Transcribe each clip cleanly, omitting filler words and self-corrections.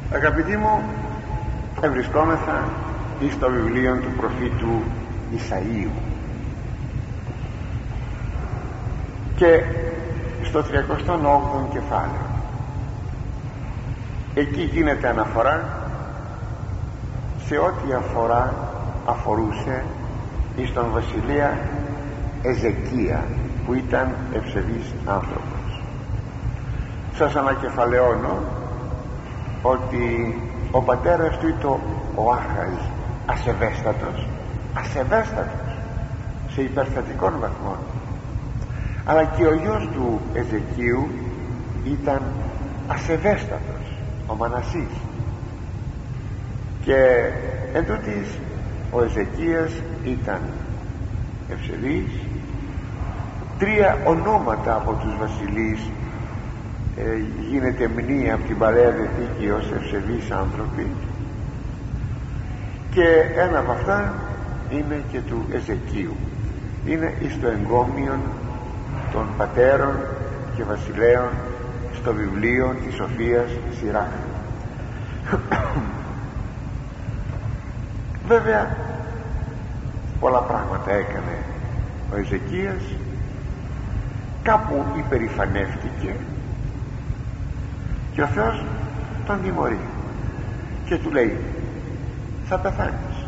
Αγαπητοί μου, ευρισκόμεθα εις το βιβλίο του προφήτου Ισαΐου και στο 38ο κεφάλαιο. Εκεί γίνεται αναφορά σε ό,τι αφορούσε εις τον βασιλεία Εζεκία, που ήταν ευσεβής άνθρωπος. Σας ανακεφαλαιώνω ότι ο πατέρας του ήταν ο Άχαζ, ασεβέστατος σε υπερθετικών βαθμών, αλλά και ο γιος του Εζεκίου ήταν ασεβέστατος, ο Μανασής. Και εντούτοις ο Εζεκίας ήταν ευσεβής. Τρία ονόματα από τους βασιλείς γίνεται μνήμα από την Παλαιά Διαθήκη ως ευσεβείς άνθρωποι, και ένα από αυτά είναι και του Εζεκίου. Είναι εις το εγκόμιον των πατέρων και βασιλέων στο βιβλίο της Σοφίας Σειράχ. Βέβαια πολλά πράγματα έκανε ο Εζεκίας. Κάπου υπερηφανεύτηκε και ο Θεός τον τιμωρεί και του λέει: θα πεθάνεις.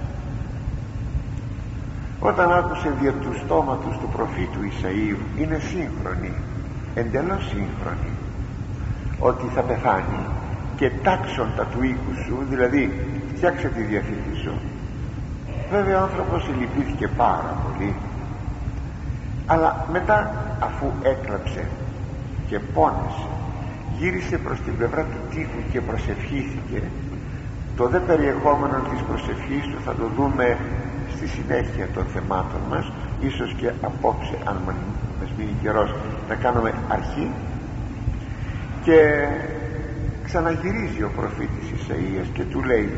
Όταν άκουσε δια του στόματος του προφήτου Ισαΐου, είναι σύγχρονη, εντελώς σύγχρονη, ότι θα πεθάνει, και τάξον τα του οίκου σου, δηλαδή φτιάξε τη διαθήκη σου. Βέβαια ο άνθρωπος λυπήθηκε πάρα πολύ, αλλά μετά, αφού έκλαψε και πόνεσε, γύρισε προς την πλευρά του τείχου και προσευχήθηκε. Το δε περιεχόμενο της προσευχής του θα το δούμε στη συνέχεια των θεμάτων μας, ίσως και απόψε, αν μας μείνει καιρός, να κάνουμε αρχή. Και ξαναγυρίζει ο προφήτης Ισαΐας και του λέει: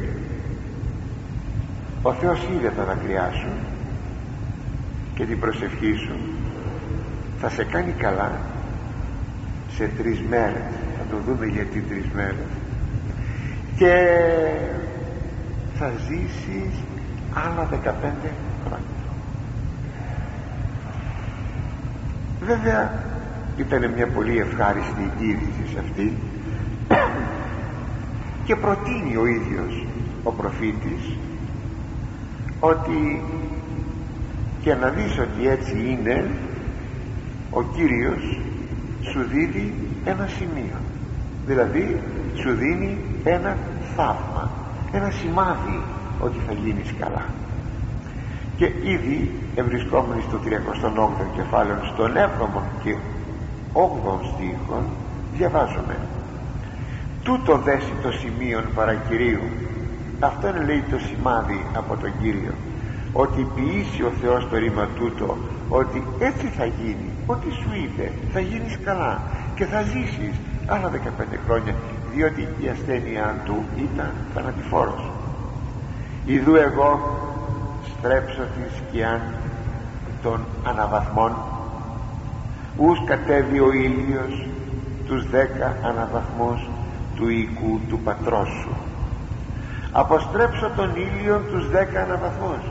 ο Θεός είδε τα δακρυά σου και την προσευχή σου, θα σε κάνει καλά σε 3 μέρες. Θα το δούμε γιατί 3 μέρες. Και θα ζήσεις άλλα 15 χρόνια. Βέβαια ήταν μια πολύ ευχάριστη είδηση αυτή, και προτείνει ο ίδιος ο προφήτης ότι, και να δεις ότι έτσι είναι, ο Κύριος σου δίδει ένα σημείο, δηλαδή σου δίνει ένα θαύμα, ένα σημάδι ότι θα γίνεις καλά. Και ήδη ευρισκόμενοι στο 38ο κεφάλαιο, στον 7ο και 8ο στίχο, διαβάζουμε: τούτο δέσει το σημείον παρακυρίου. Αυτό είναι, λέει, το σημάδι από τον Κύριο, ότι ποιήσει ο Θεός το ρήμα τούτο, ότι έτσι θα γίνει, ό,τι σου είπε, θα γίνεις καλά και θα ζήσεις άλλα 15 χρόνια, διότι η ασθένειά του ήταν θανατηφόρος. Ιδού εγώ στρέψω τη σκιάν των αναβαθμών, ους κατέβει ο ήλιος τους 10 αναβαθμούς του οίκου του πατρός σου. Αποστρέψω τον ήλιο τους 10 αναβαθμούς,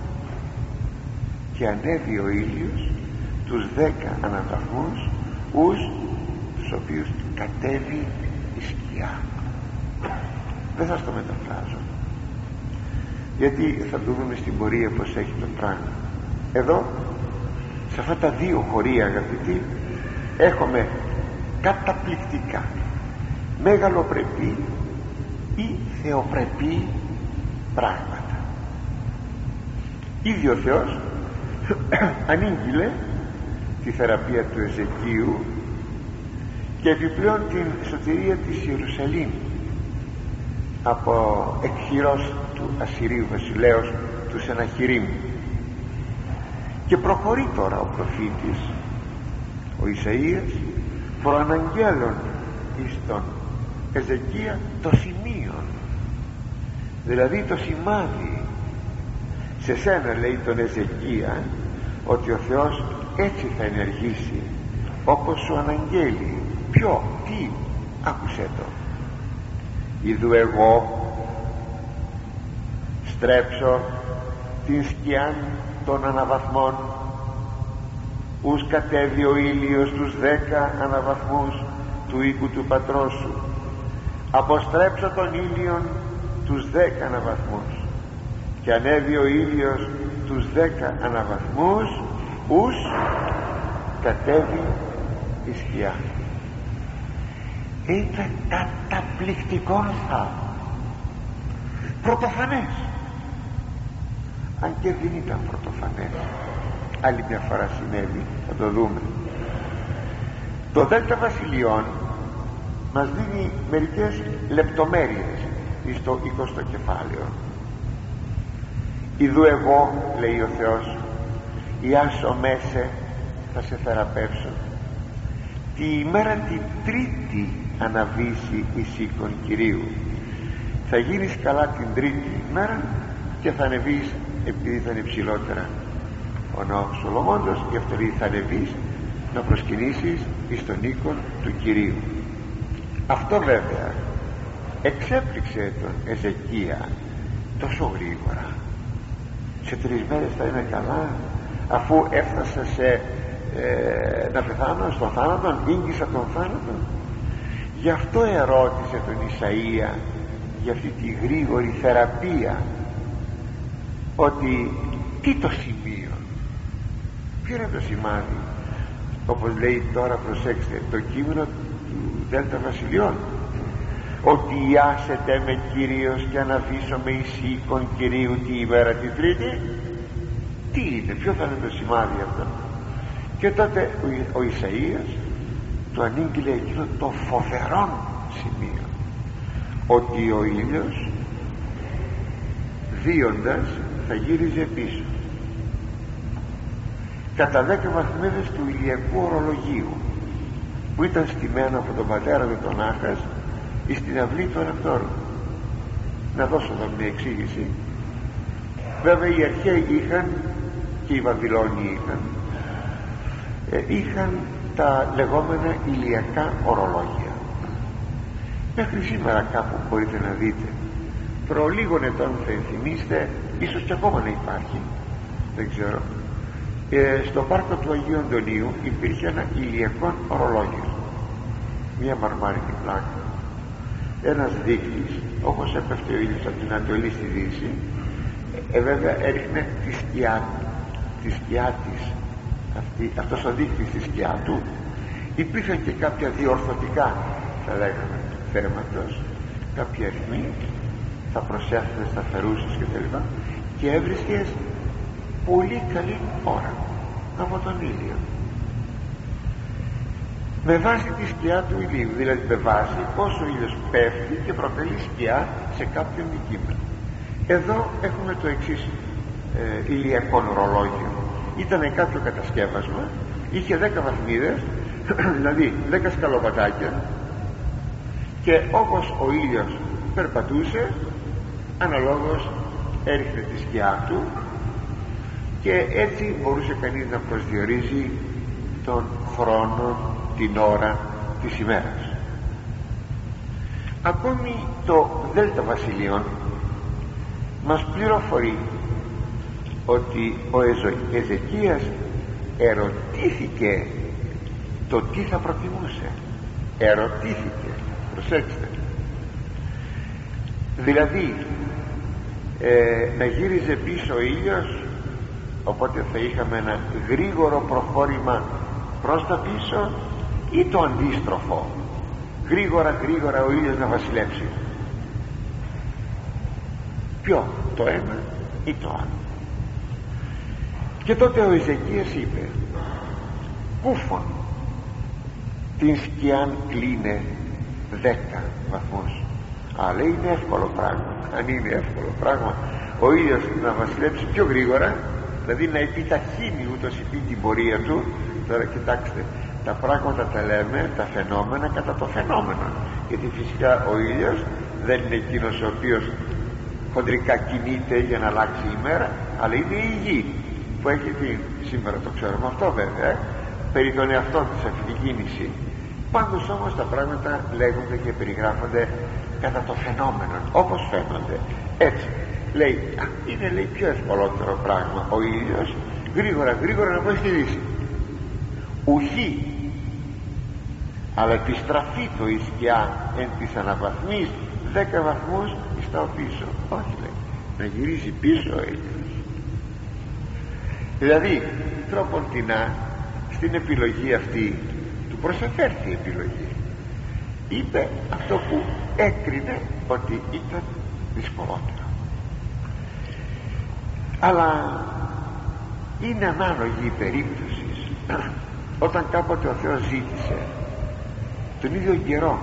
και ανέβει ο ήλιος τους 10 αναβαθμούς, ους τους οποίους κατέβει η σκιά. Δεν σας το μεταφράζω, γιατί θα το δούμε στην πορεία πως έχει το πράγμα. Εδώ σε αυτά τα δύο χωρία, αγαπητοί, έχουμε καταπληκτικά μεγαλοπρεπή ή θεοπρεπή πράγματα. Ήδη ο Θεός ανήγγειλε τη θεραπεία του Εζεκίου και επιπλέον την σωτηρία της Ιερουσαλήμ από εκχειρός του Ασσυρίου βασιλέως του Σεναχηρίμ. Και προχωρεί τώρα ο προφήτης ο Ισαΐας προαναγγέλων εις τον Εζεκία το σημείο, δηλαδή το σημάδι. Σε σένα, λέει, τον Εζεκία, ότι ο Θεός έτσι θα ενεργήσει όπως σου αναγγέλει. Ποιο, τι, άκουσέ το: Ιδού εγώ στρέψω την σκιάν των αναβαθμών, ους κατέβει ο ήλιος τους 10 αναβαθμούς του οίκου του πατρός σου. Αποστρέψω τον ήλιον τους 10 αναβαθμούς, και ανέβει ο ήλιος τους 10 αναβαθμούς, ους κατέβει η σκιά. Ήταν καταπληκτικό θαύμα, πρωτοφανές, αν και δεν ήταν πρωτοφανές. Άλλη μια φορά συνέβη, θα το δούμε. Το Δέλτα Βασιλειών μας δίνει μερικές λεπτομέρειες στο 20ο κεφάλαιο. Ιδού εγώ, λέει ο Θεός, ιάσω μέσε, θα σε θεραπεύσω. Τη ημέρα την Τρίτη αναβήσει η σήκων Κυρίου. Θα γίνεις καλά την Τρίτη ημέρα και θα ανεβείς, επειδή θα είναι ψηλότερα ο ναός Σολομώντος, γι' αυτό λέει θα ανεβείς να προσκυνήσεις εις τον οίκον του Κυρίου. Αυτό βέβαια εξέπληξε τον Εζεκία τόσο γρήγορα. Σε 3 μέρες θα είμαι καλά, αφού έφτασα να πεθάνω στον θάνατο, ήγγισα τον θάνατο. Γι' αυτό ερώτησε τον Ισαΐα για αυτή τη γρήγορη θεραπεία, ότι τι το σημείο, ποιο είναι το σημάδι. Όπως λέει τώρα, προσέξτε το κείμενο του Δέλτα Βασιλειών, ότι ιάσετε με Κύριος και αναβήσω με εις οίκον Κυρίου τη ημέρα την Τρίτη. Τι είναι, ποιο θα είναι το σημάδι αυτό? Και τότε ο Ισαΐας του ανήγγειλε εκείνο το φοβερό σημείο, ότι ο ήλιος βίοντας θα γύριζε πίσω κατά 10 βαθμίδες του ηλιακού ορολογίου που ήταν στημένο από τον πατέρα του τον Άχας στην αυλή του Ανακτόρου. Να δώσω εδώ μια εξήγηση. Βέβαια οι αρχαίοι είχαν, και οι Βαβυλώνιοι είχαν τα λεγόμενα ηλιακά ορολόγια. Μέχρι σήμερα κάπου μπορείτε να δείτε, προ λίγων ετών θα ενθυμίστε, ίσως και ακόμα να υπάρχει, δεν ξέρω, στο πάρκο του Αγίου Αντωνίου υπήρχε ένα ηλιακό ορολόγιο, μια μαρμάρινη πλάκα, ένας δείκτης, όπως έπεφτε ο ήλιος από την Ανατολή στη Δύση, βέβαια έριχνε τη σκιά της, αυτός ο δείκτης στη σκιά του. Υπήρχαν και κάποια διορθωτικά, θα λέγαμε, θέματος, κάποια αριθμοί, θα προσέφερες, θα φερούσες κτλ, και έβρισκες πολύ καλή ώρα από τον ήλιο με βάση τη σκιά του ηλίου, δηλαδή με βάση πόσο ο ήλιος πέφτει και προκαλεί σκιά σε κάποιο αντικείμενο. Εδώ έχουμε το εξής ηλιακό ορολόγιο. Ήταν κάποιο κατασκεύασμα, είχε 10 βαθμίδες, δηλαδή 10 σκαλοπατάκια, και όπως ο ήλιος περπατούσε, αναλόγως έριχνε τη σκιά του, και έτσι μπορούσε κανείς να προσδιορίζει τον χρόνο, την ώρα της ημέρας. Ακόμη το Δέλτα Βασιλείων μας πληροφορεί ότι ο Εζεκίας ερωτήθηκε το τι θα προτιμούσε. Ερωτήθηκε, προσέξτε, δηλαδή να γύριζε πίσω ο ήλιος, οπότε θα είχαμε ένα γρήγορο προχώρημα προς τα πίσω, ή το αντίστροφο, γρήγορα ο ήλιος να βασιλεύσει? Ποιο, το ένα ή το άλλο? Και τότε ο Εζεκίας είπε, κούφον την σκιάν κλείνε 10 βαθμούς. Αλλά είναι εύκολο πράγμα. Αν είναι εύκολο πράγμα ο ήλιος να βασιλέψει πιο γρήγορα, δηλαδή να επιταχύνει ούτως ή την πορεία του. Τώρα κοιτάξτε, τα πράγματα τα λέμε, τα φαινόμενα κατά το φαινόμενο, γιατί φυσικά ο ήλιος δεν είναι εκείνος ο οποίος χοντρικά κινείται για να αλλάξει η μέρα, αλλά είναι η γη που έχει σήμερα το ξέρουμε αυτό βέβαια, περί των εαυτών της αυτή την κίνηση. Πάντως όμως τα πράγματα λέγονται και περιγράφονται κατά το φαινόμενο, όπως φαίνονται. Έτσι λέει, είναι λέει πιο ευκολότερο πράγμα ο ήλιος γρήγορα να πάει στη δύση, ουχή, αλλά επιστραφεί το η σκιά εν της αναβαθμής 10 βαθμούς στα πίσω. Όχι, λέει, να γυρίζει πίσω ο ήλιος. Δηλαδή τρόποντινά στην επιλογή αυτή του προσεφέρθη η επιλογή, είπε αυτό που έκρινε ότι ήταν δυσκολότερο. Αλλά είναι ανάλογη η περίπτωση όταν κάποτε ο Θεός ζήτησε τον ίδιο καιρό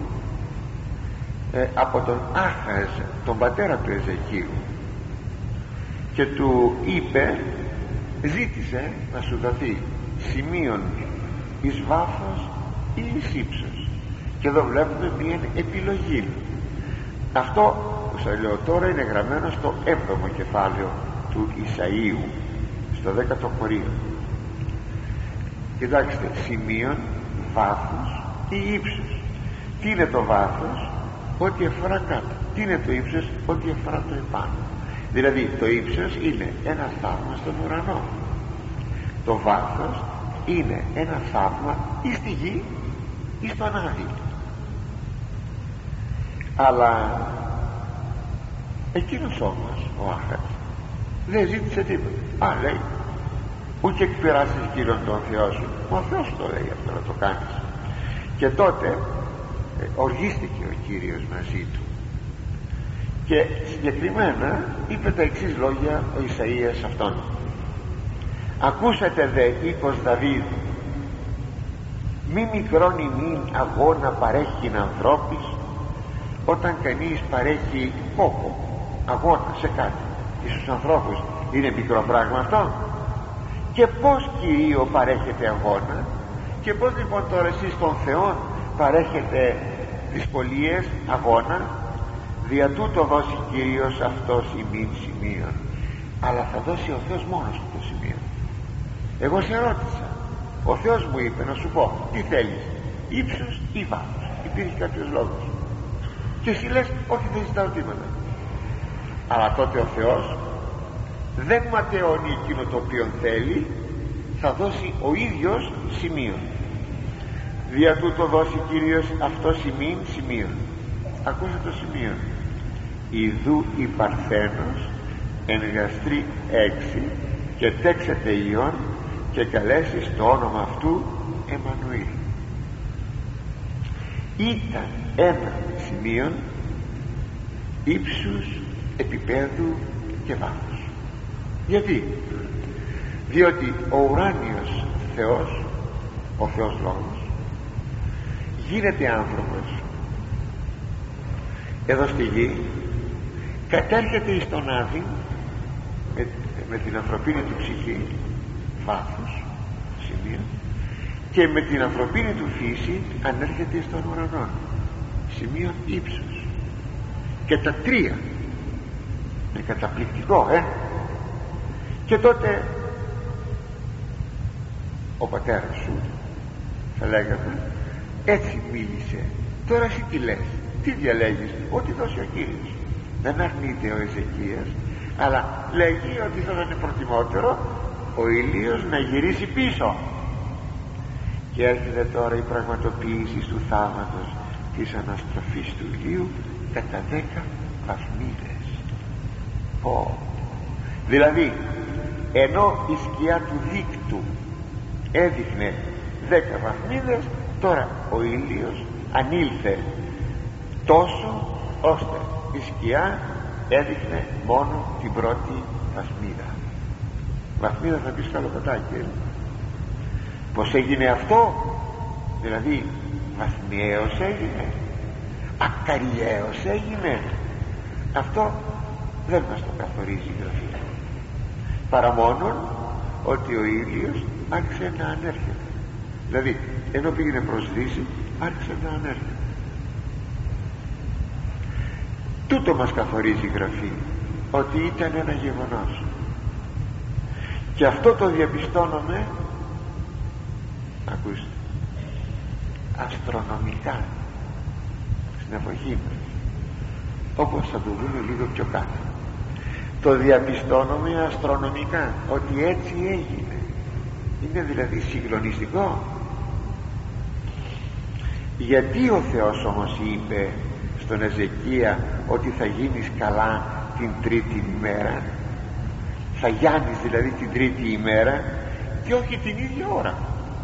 από τον Άχαζ, τον πατέρα του Εζεκίου, και του είπε, ζήτησε να σου δοθεί σημείον εις βάθος ή εις ύψος, και εδώ βλέπουμε μια επιλογή. Αυτό που σας λέω τώρα είναι γραμμένο στο 7ο κεφάλαιο του Ισαΐου, στο 10ο χωρίο. Κοιτάξτε, σημείον, βάθος ή ύψος. Τι είναι το βάθος? Ό,τι αφορά κάτω. Τι είναι το ύψος? Ό,τι αφορά το επάνω. Δηλαδή το ύψος είναι ένα θαύμα στον ουρανό, το βάθος είναι ένα θαύμα ή στη γη ή στον άδειο. Αλλά εκείνος όμως ο Άχας δεν ζήτησε τίποτα. Λέει, ούτε εκπειράσεις Κύριον τον Θεό σου. Ο Θεός το λέει αυτό, να το κάνεις. Και τότε οργίστηκε ο Κύριος μαζί του, και συγκεκριμένα είπε τα εξής λόγια ο Ισαΐας αυτόν: ακούσατε δε είπος Δαβίδ, μη μικρόν ημίν αγώνα παρέχειν ανθρώπης. Όταν κανείς παρέχει κόπο, αγώνα σε κάτι στους ανθρώπους, είναι μικρό πράγμα αυτό? Και πως Κυρίω παρέχετε αγώνα, και πως λοιπόν τώρα εσείς των Θεών παρέχετε δυσκολίες, αγώνα? Δια τούτο δώσει Κύριος αυτός ημίν σημείων. Αλλά θα δώσει ο Θεός μόνος του το σημείο. Εγώ σε ρώτησα, ο Θεός μου είπε να σου πω τι θέλεις, ύψος ή βάθος? Υπήρχε κάποιος λόγος, και εσύ λες όχι, δεν ζητάω τίποτα. Αλλά τότε ο Θεός δεν ματαιώνει εκείνο το οποίο θέλει, θα δώσει ο ίδιος σημείο. Δια τούτο δώσει Κύριος αυτός ημίν σημείων. Ακούσε το σημείο: ιδού η Παρθένος εν γαστρή 6, και τέξετε Υιόν, και καλέσεις το όνομα αυτού Εμμανουήλ. Ήταν ένα σημείο ύψους, επίπεδου και βάθους. Γιατί? Διότι ο ουράνιος Θεός, ο Θεός Λόγος, γίνεται άνθρωπος εδώ στη γη, κατέρχεται εις τον Άδη με την ανθρωπίνη του ψυχή, βάθος, σημείο, και με την ανθρωπίνη του φύση ανέρχεται στον ουρανό, σημείο ύψος. Και τα τρία είναι καταπληκτικό, Και τότε ο πατέρας σου, θα λέγαμε, έτσι μίλησε. Τώρα εσύ τι λες, τι διαλέγεις? Ό,τι δώσει ο Κύριος. Δεν αρνείται ο Εζεκίας, αλλά λέγει ότι θα είναι προτιμότερο ο ήλιος να γυρίσει πίσω. Και έρχεται τώρα η πραγματοποίηση του θαύματος της αναστροφής του ηλίου κατά 10 βαθμίδες. Δηλαδή ενώ η σκιά του δίκτου έδειχνε 10 βαθμίδες, τώρα ο ήλιος ανήλθε τόσο ώστε η σκιά έδειχνε μόνο την πρώτη βαθμίδα. Βαθμίδα θα πεις καλοκοτάκι, πως έγινε αυτό? Δηλαδή βαθμιαίος έγινε, ακαριαίος έγινε? Αυτό δεν μας το καθορίζει η Γραφή, παρά μόνον ότι ο ήλιος άρχισε να ανέρχεται. Δηλαδή ενώ πήγαινε προς δύση, άρχισε να ανέρχεται. Τούτο μας καθορίζει η Γραφή, ότι ήταν ένα γεγονός, και αυτό το διαπιστώνουμε, ακούστε, αστρονομικά στην εποχή μας. όπως θα το δούμε λίγο πιο κάτω. Το διαπιστώνουμε αστρονομικά ότι έτσι έγινε. Είναι δηλαδή συγκλονιστικό. Γιατί ο Θεός όμως είπε στον Εζεκία ότι θα γίνεις καλά την τρίτη ημέρα, θα γιάνεις δηλαδή την τρίτη ημέρα και όχι την ίδια ώρα,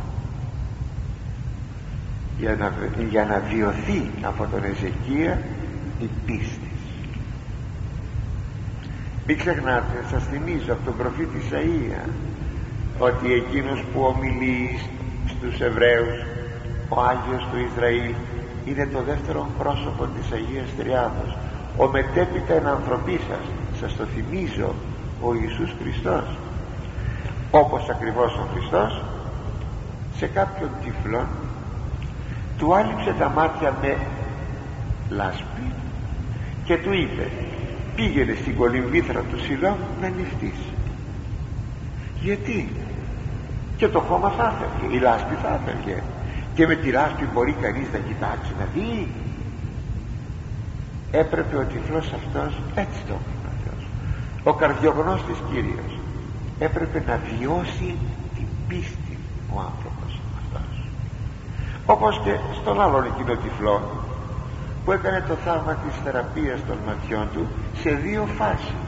για να βιωθεί από τον Εζεκία η πίστη. Μην ξεχνάτε, σας θυμίζω από τον προφήτη Ισαΐα ότι εκείνος που ομιλεί στους Εβραίους, ο Άγιος του Ισραήλ, είναι το δεύτερο πρόσωπο της Αγίας Τριάδος, ο μετέπειτα εν ανθρωπή σας το θυμίζω, ο Ιησούς Χριστός. Όπως ακριβώς ο Χριστός σε κάποιον τυφλό του άλυψε τα μάτια με λάσπη και του είπε, πήγαινε στην κολυμβήθρα του Σιλώμ να νηφτείς. Γιατί? Και το χώμα θα έφευγε, η λάσπη θα έφευγε, και με τη λάσπη μπορεί κανείς να κοιτάξει να δει? Έπρεπε ο τυφλός αυτός, έτσι το είπε ο Θεός, ο καρδιογνώστης Κύριος, έπρεπε να βιώσει την πίστη ο άνθρωπος αυτός. Όπως και στον άλλον εκείνο τυφλό που έκανε το θαύμα της θεραπείας των ματιών του σε δύο φάσεις.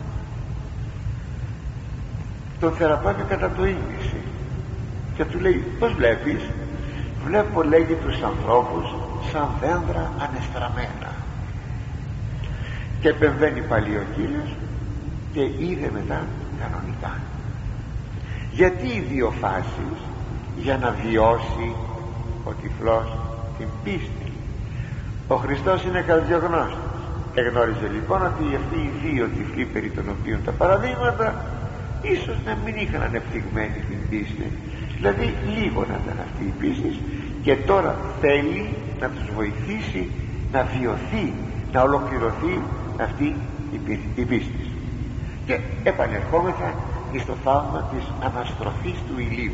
Τον θεραπεύει κατά το ίμιση και του λέει, πώς βλέπεις? Βλέπω, λέγει, τους ανθρώπους σαν δέντρα ανεστραμμένα. Και επεμβαίνει πάλι ο Κύριος και είδε μετά κανονικά. Γιατί οι δύο φάσεις? Για να βιώσει ο τυφλός την πίστη. Ο Χριστός είναι καρδιογνώστης. Εγνώριζε λοιπόν ότι αυτοί οι δύο τυφλοί περί των οποίων τα παραδείγματα ίσως να μην είχαν ανεπτυγμένη την πίστη, δηλαδή λίγο να ήταν αυτή η πίστη, και τώρα θέλει να τους βοηθήσει να βιωθεί, να ολοκληρωθεί αυτή η πίστη. Και επανερχόμεθα στο θαύμα της αναστροφής του ηλίου.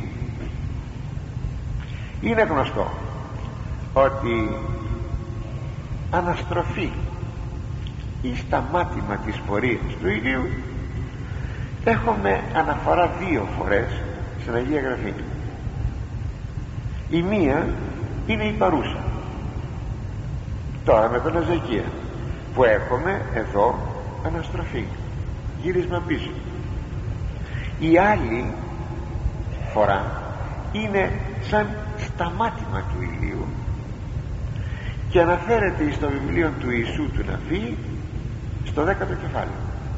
Είναι γνωστό ότι αναστροφή ή σταμάτημα της πορείας του ηλίου έχουμε αναφορά δύο φορές στην Αγία Γραφή. Η μία είναι η παρούσα, τώρα με τον Εζεκία, που έχουμε εδώ αναστροφή, γύρισμα πίσω. Η άλλη φορά είναι σαν σταμάτημα του ηλίου και αναφέρεται στο βιβλίο του Ιησού του Ναβί στο 10ο κεφάλαιο.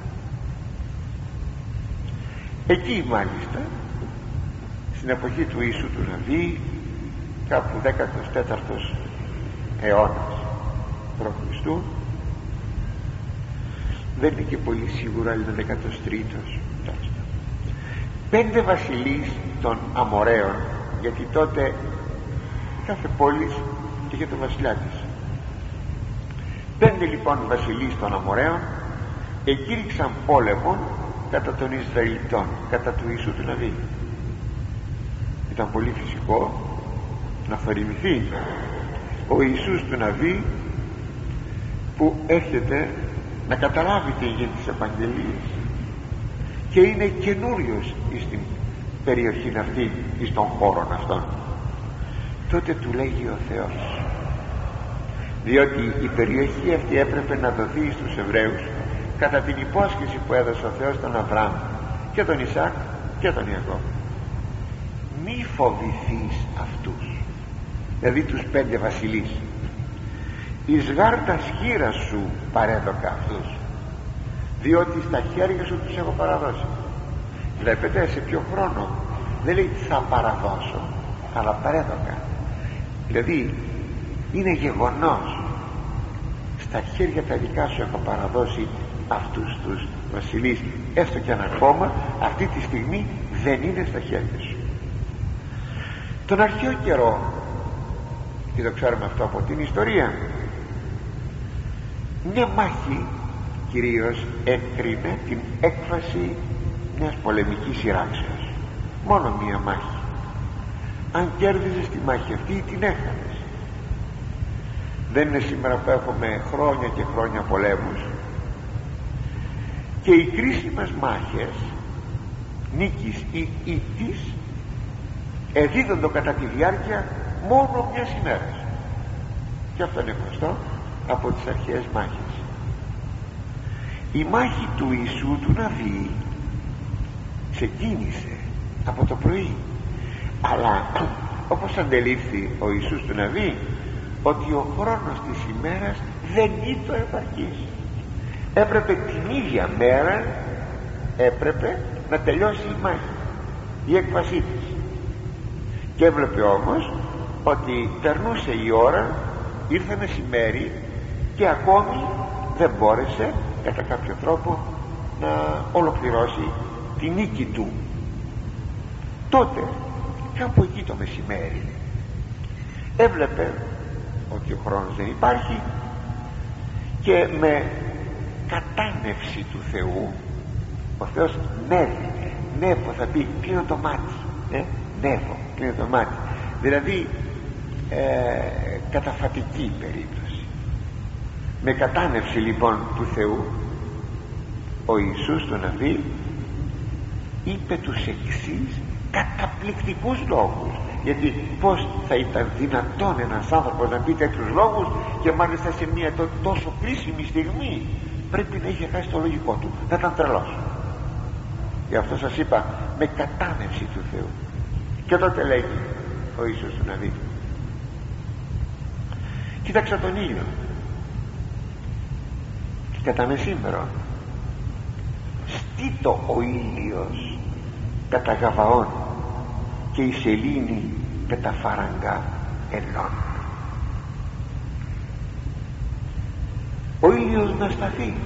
Εκεί μάλιστα στην εποχή του Ιησού του Ναβί, κάπου 14ος αιώνας π.Χ., δεν είναι και πολύ σίγουρο, αλλά είναι 13ος, 5 βασιλείς των Αμοραίων, γιατί τότε κάθε πόλη είχε τον βασιλιά της. 5 λοιπόν βασιλείς των Αμοραίων εκήρυξαν πόλεμο κατά των Ισραηλιτών, κατά του Ιησού του Ναβί. Ήταν πολύ φυσικό να θορυβηθεί ο Ιησούς του Ναβί που έρχεται να καταλάβει τι γίνεται της επαγγελίας και είναι καινούριος στην περιοχή αυτή ή στον χώρο αυτόν. Τότε του λέγει ο Θεός, διότι η περιοχή αυτή έπρεπε να δοθεί στους Εβραίους κατά την υπόσχεση που έδωσε ο Θεός τον Αβραάμ και τον Ισάκ και τον Ιακώβ. Μη φοβηθείς αυτούς, δηλαδή τους 5 βασιλείς, εις γάρτα σχήρα σου παρέδωκα αυτούς, διότι στα χέρια σου τους έχω παραδώσει. Βλέπετε σε ποιο χρόνο? Δεν λέει θα παραδώσω, αλλά παρέδωκα, δηλαδή είναι γεγονός, στα χέρια τα δικά σου έχω παραδώσει αυτούς τους βασιλείς, έστω και αν ακόμα αυτή τη στιγμή δεν είναι στα χέρια σου. Τον αρχαίο καιρό, και το ξέρουμε αυτό από την ιστορία, μια μάχη κυρίως έκρινε την έκφραση μιας πολεμικής σειράξεως. Μόνο μια μάχη. Αν κέρδιζες τη μάχη αυτή, την έχανες. Δεν είναι σήμερα που έχουμε χρόνια και χρόνια πολέμους, και οι κρίσιμες μάχες νίκης ή ήττης εδίδονται κατά τη διάρκεια μόνο μιας ημέρας, και αυτό είναι γνωστό από τις αρχαίες μάχες. Η μάχη του Ιησού του Ναβί ξεκίνησε από το πρωί, αλλά όπως αντελήφθη ο Ιησούς του Ναβί, ότι ο χρόνος της ημέρας δεν ήταν επαρκής. Έπρεπε την ίδια μέρα να τελειώσει η μάχη, η έκβασή της. Και έβλεπε όμως ότι περνούσε η ώρα, ήρθε μεσημέρι και ακόμη δεν μπόρεσε κατά κάποιο τρόπο να ολοκληρώσει τη νίκη του. Τότε κάπου εκεί το μεσημέρι έβλεπε ότι ο χρόνος δεν υπάρχει, και με κατάνευση του Θεού ο Θεός νεύω θα πει, κλείνω το μάτι, νεύω, κλείνω το μάτι, δηλαδή καταφατική περίπτωση. Με κατάνευση λοιπόν του Θεού, ο Ιησούς του Ναβί είπε τους εξής καταπληκτικούς λόγους. Γιατί πως θα ήταν δυνατόν ένας άνθρωπος να πει τέτοιους λόγους, και μάλιστα σε μια τόσο κρίσιμη στιγμή? Πρέπει να είχε χάσει το λογικό του, να ήταν τρελός. Γι' αυτό σας είπα, με κατάνευση του Θεού. Και τότε λέγει ο Ιησούς του Ναβί, κοίταξα τον ήλιο και κατά μεσήμερο στήτω ο ήλιος κατά Γαβαών, και η σελήνη κατά φαραγγά ελών. Ο ήλιος να σταθεί.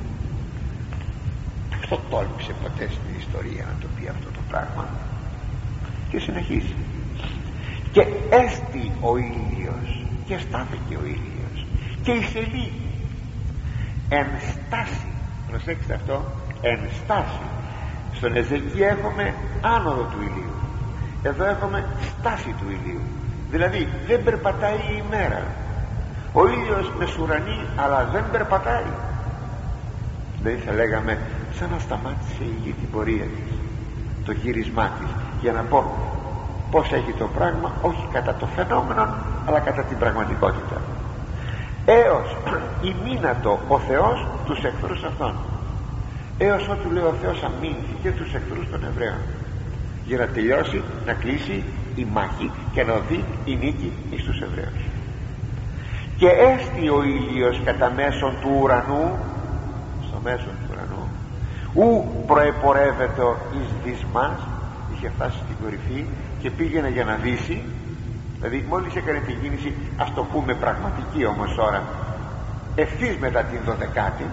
Αυτό τόλμησε ποτέ στην ιστορία να το πει αυτό το πράγμα? Και συνεχίζει, και έστη ο ήλιος, και στάθηκε ο ήλιος, και η σελήνη εν στάση. Προσέξτε αυτό, εν στάση. Στον Εζεκία έχουμε άνοδο του ηλίου, εδώ έχουμε στάση του ηλίου, δηλαδή δεν περπατάει η ημέρα. Ο ήλιος μεσουρανεί, αλλά δεν περπατάει. Δηλαδή θα λέγαμε σαν να σταμάτησε η γη την πορεία της, το γύρισμά της, για να πω πως έχει το πράγμα, όχι κατά το φαινόμενο αλλά κατά την πραγματικότητα. Έως ημίνατο ο Θεός τους εχθρούς αυτών, έως ότου λέει ο Θεός αμήνθηκε τους εχθρούς των Εβραίων, για να τελειώσει, να κλείσει η μάχη και να δει η νίκη εις τους Εβραίους. Και έστη ο ήλιος κατά μέσον του ουρανού, στο μέσον του ουρανού, ου προεπορεύεται εις δυσμάς. Είχε φτάσει στην κορυφή και πήγαινε για να δύσει, δηλαδή μόλις έκανε την κίνηση, ας το πούμε πραγματική όμως ώρα, ευθύς μετά την 12η,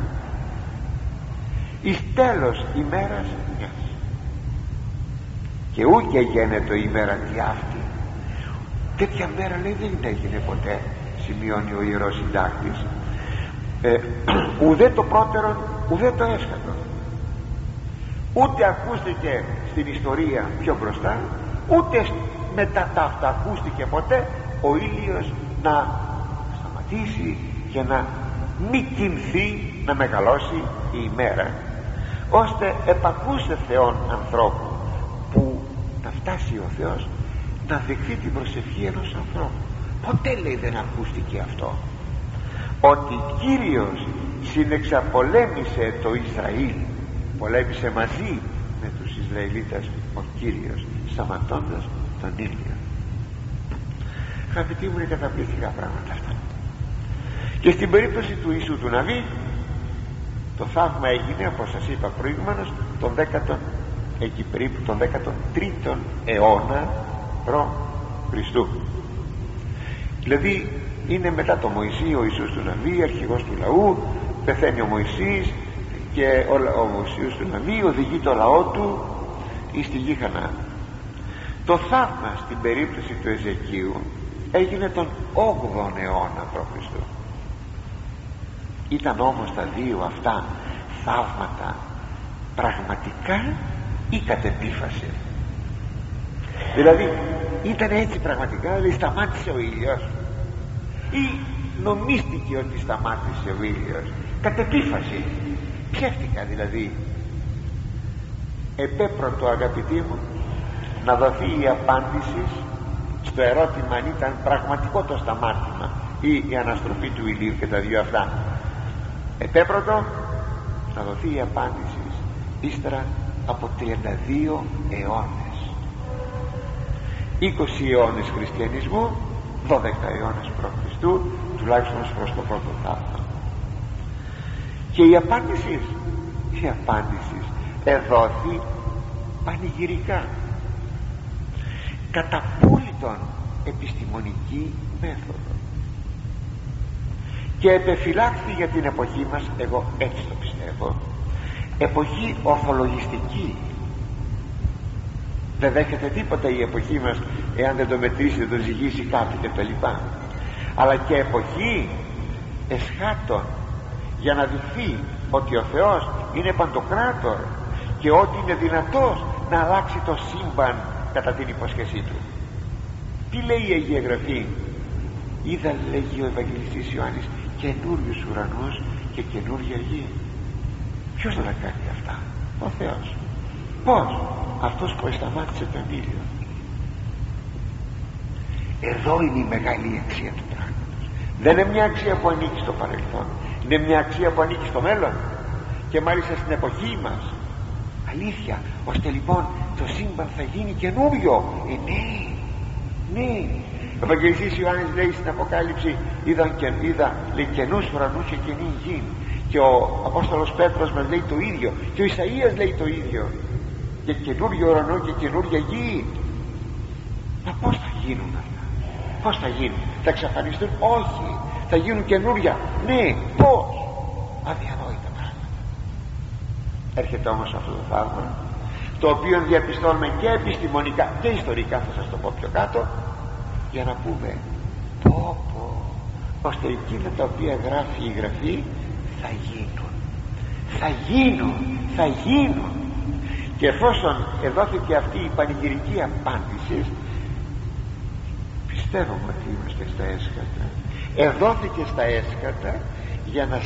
εις τέλος ημέρας μιας. Και ούτε γένετο ημέρα τι αυτή. Τέτοια μέρα λέει δεν έγινε ποτέ, σημειώνει ο Ιερός Συντάκτης, ουδέ το πρώτερο ουδέ το έσχατο. Ούτε ακούστηκε στην ιστορία πιο μπροστά, ούτε μετά τα αυτά ακούστηκε ποτέ ο ήλιος να σταματήσει και να μη κινηθεί, να μεγαλώσει η ημέρα, ώστε επακούσε Θεόν ανθρώπου, που να φτάσει ο Θεός να δεχθεί την προσευχή ενός ανθρώπου. Ποτέ λέει δεν ακούστηκε αυτό, ότι Κύριος συνεξαπολέμησε το Ισραήλ, πολέμησε μαζί με τους Ισραηλίτες ο Κύριος, σταματώντας τον ήλιο. Αγαπητοί μου, είναι καταπληκτικά πράγματα αυτά. Και στην περίπτωση του Ιησού του Ναβί, το θαύμα έγινε, όπως σας είπα προηγουμένως, τον 13ο αιώνα π.Χ. Δηλαδή είναι μετά το Μωυσή, ο Ιησούς του Ναβί, αρχηγός του λαού, πεθαίνει ο Μωυσής και ο Ιησούς του Ναβί οδηγεί το λαό του στη γη Χαναάν. Το θαύμα στην περίπτωση του Εζεκίου έγινε τον 8ο αιώνα π.Χ. Ήταν όμως τα δύο αυτά θαύματα πραγματικά ή κατ' επίφαση? Δηλαδή ήταν έτσι πραγματικά, δηλαδή σταμάτησε ο ήλιος, ή νομίστηκε ότι σταμάτησε ο ήλιος, κατ' επίφαση, ψεύτικα δηλαδή. Επέπρωτο, αγαπητοί μου, να δοθεί η απάντηση στο ερώτημα αν ήταν πραγματικό το σταμάτημα ή η αναστροφή του ηλίου και τα δύο αυτά. Επέπρωτο να δοθεί η απάντηση ύστερα από 32 αιώνες, 20 αιώνες χριστιανισμού, 12 αιώνες π.Χ., τουλάχιστον προς το πρώτο θαύμα. Και η απάντηση εδόθη πανηγυρικά, κατά πούλητον επιστημονική μέθοδο, και επεφυλάχθη για την εποχή μας, εγώ έτσι το πιστεύω, εποχή ορθολογιστική. Δεν δέχεται τίποτα η εποχή μας εάν δεν το μετρήσει, δεν το ζυγίσει κάτι κτλ. Αλλά και εποχή εσχάτων, για να δειχθεί ότι ο Θεός είναι παντοκράτορ και ότι είναι δυνατός να αλλάξει το σύμπαν κατά την υπόσχεσή του. Τι λέει η Αγία Γραφή? Είδα, λέγει ο Ευαγγελιστής Ιωάννης, καινούριους ουρανούς και καινούρια γη. Ποιος θα τα κάνει αυτά? Ο Θεός. Πώς? Αυτός που σταμάτησε τον ήλιο. Εδώ είναι η μεγάλη αξία του πράγματος. Δεν είναι μια αξία που ανήκει στο παρελθόν, είναι μια αξία που ανήκει στο μέλλον, και μάλιστα στην εποχή μας. Αλήθεια, ώστε λοιπόν το σύμπαν θα γίνει καινούριο. Ναι. Ο Ευαγγελιστής Ιωάννης λέει στην Αποκάλυψη, είδα λέει καινούς ουρανούς και καινή γη. Και ο Απόστολος Πέτρος μας λέει το ίδιο, και ο Ισαΐας λέει το ίδιο, και καινούριο ουρανό και καινούρια γη. Μα πώς θα γίνουν αυτά? Πώς θα γίνουν? Θα εξαφανιστούν? Όχι, θα γίνουν καινούρια. Ναι, πώς? Αδιανόητα πράγματα. Έρχεται όμως αυτό το θαύμα, το οποίο διαπιστώνουμε και επιστημονικά και ιστορικά, θα σας το πω πιο κάτω, για να πούμε πω, ώστε εκείνα τα οποία γράφει η Γραφή θα γίνουν. Και εφόσον εδόθηκε αυτή η πανηγυρική απάντηση, πιστεύουμε ότι είμαστε στα έσκατα. Εδόθηκε στα έσκατα για να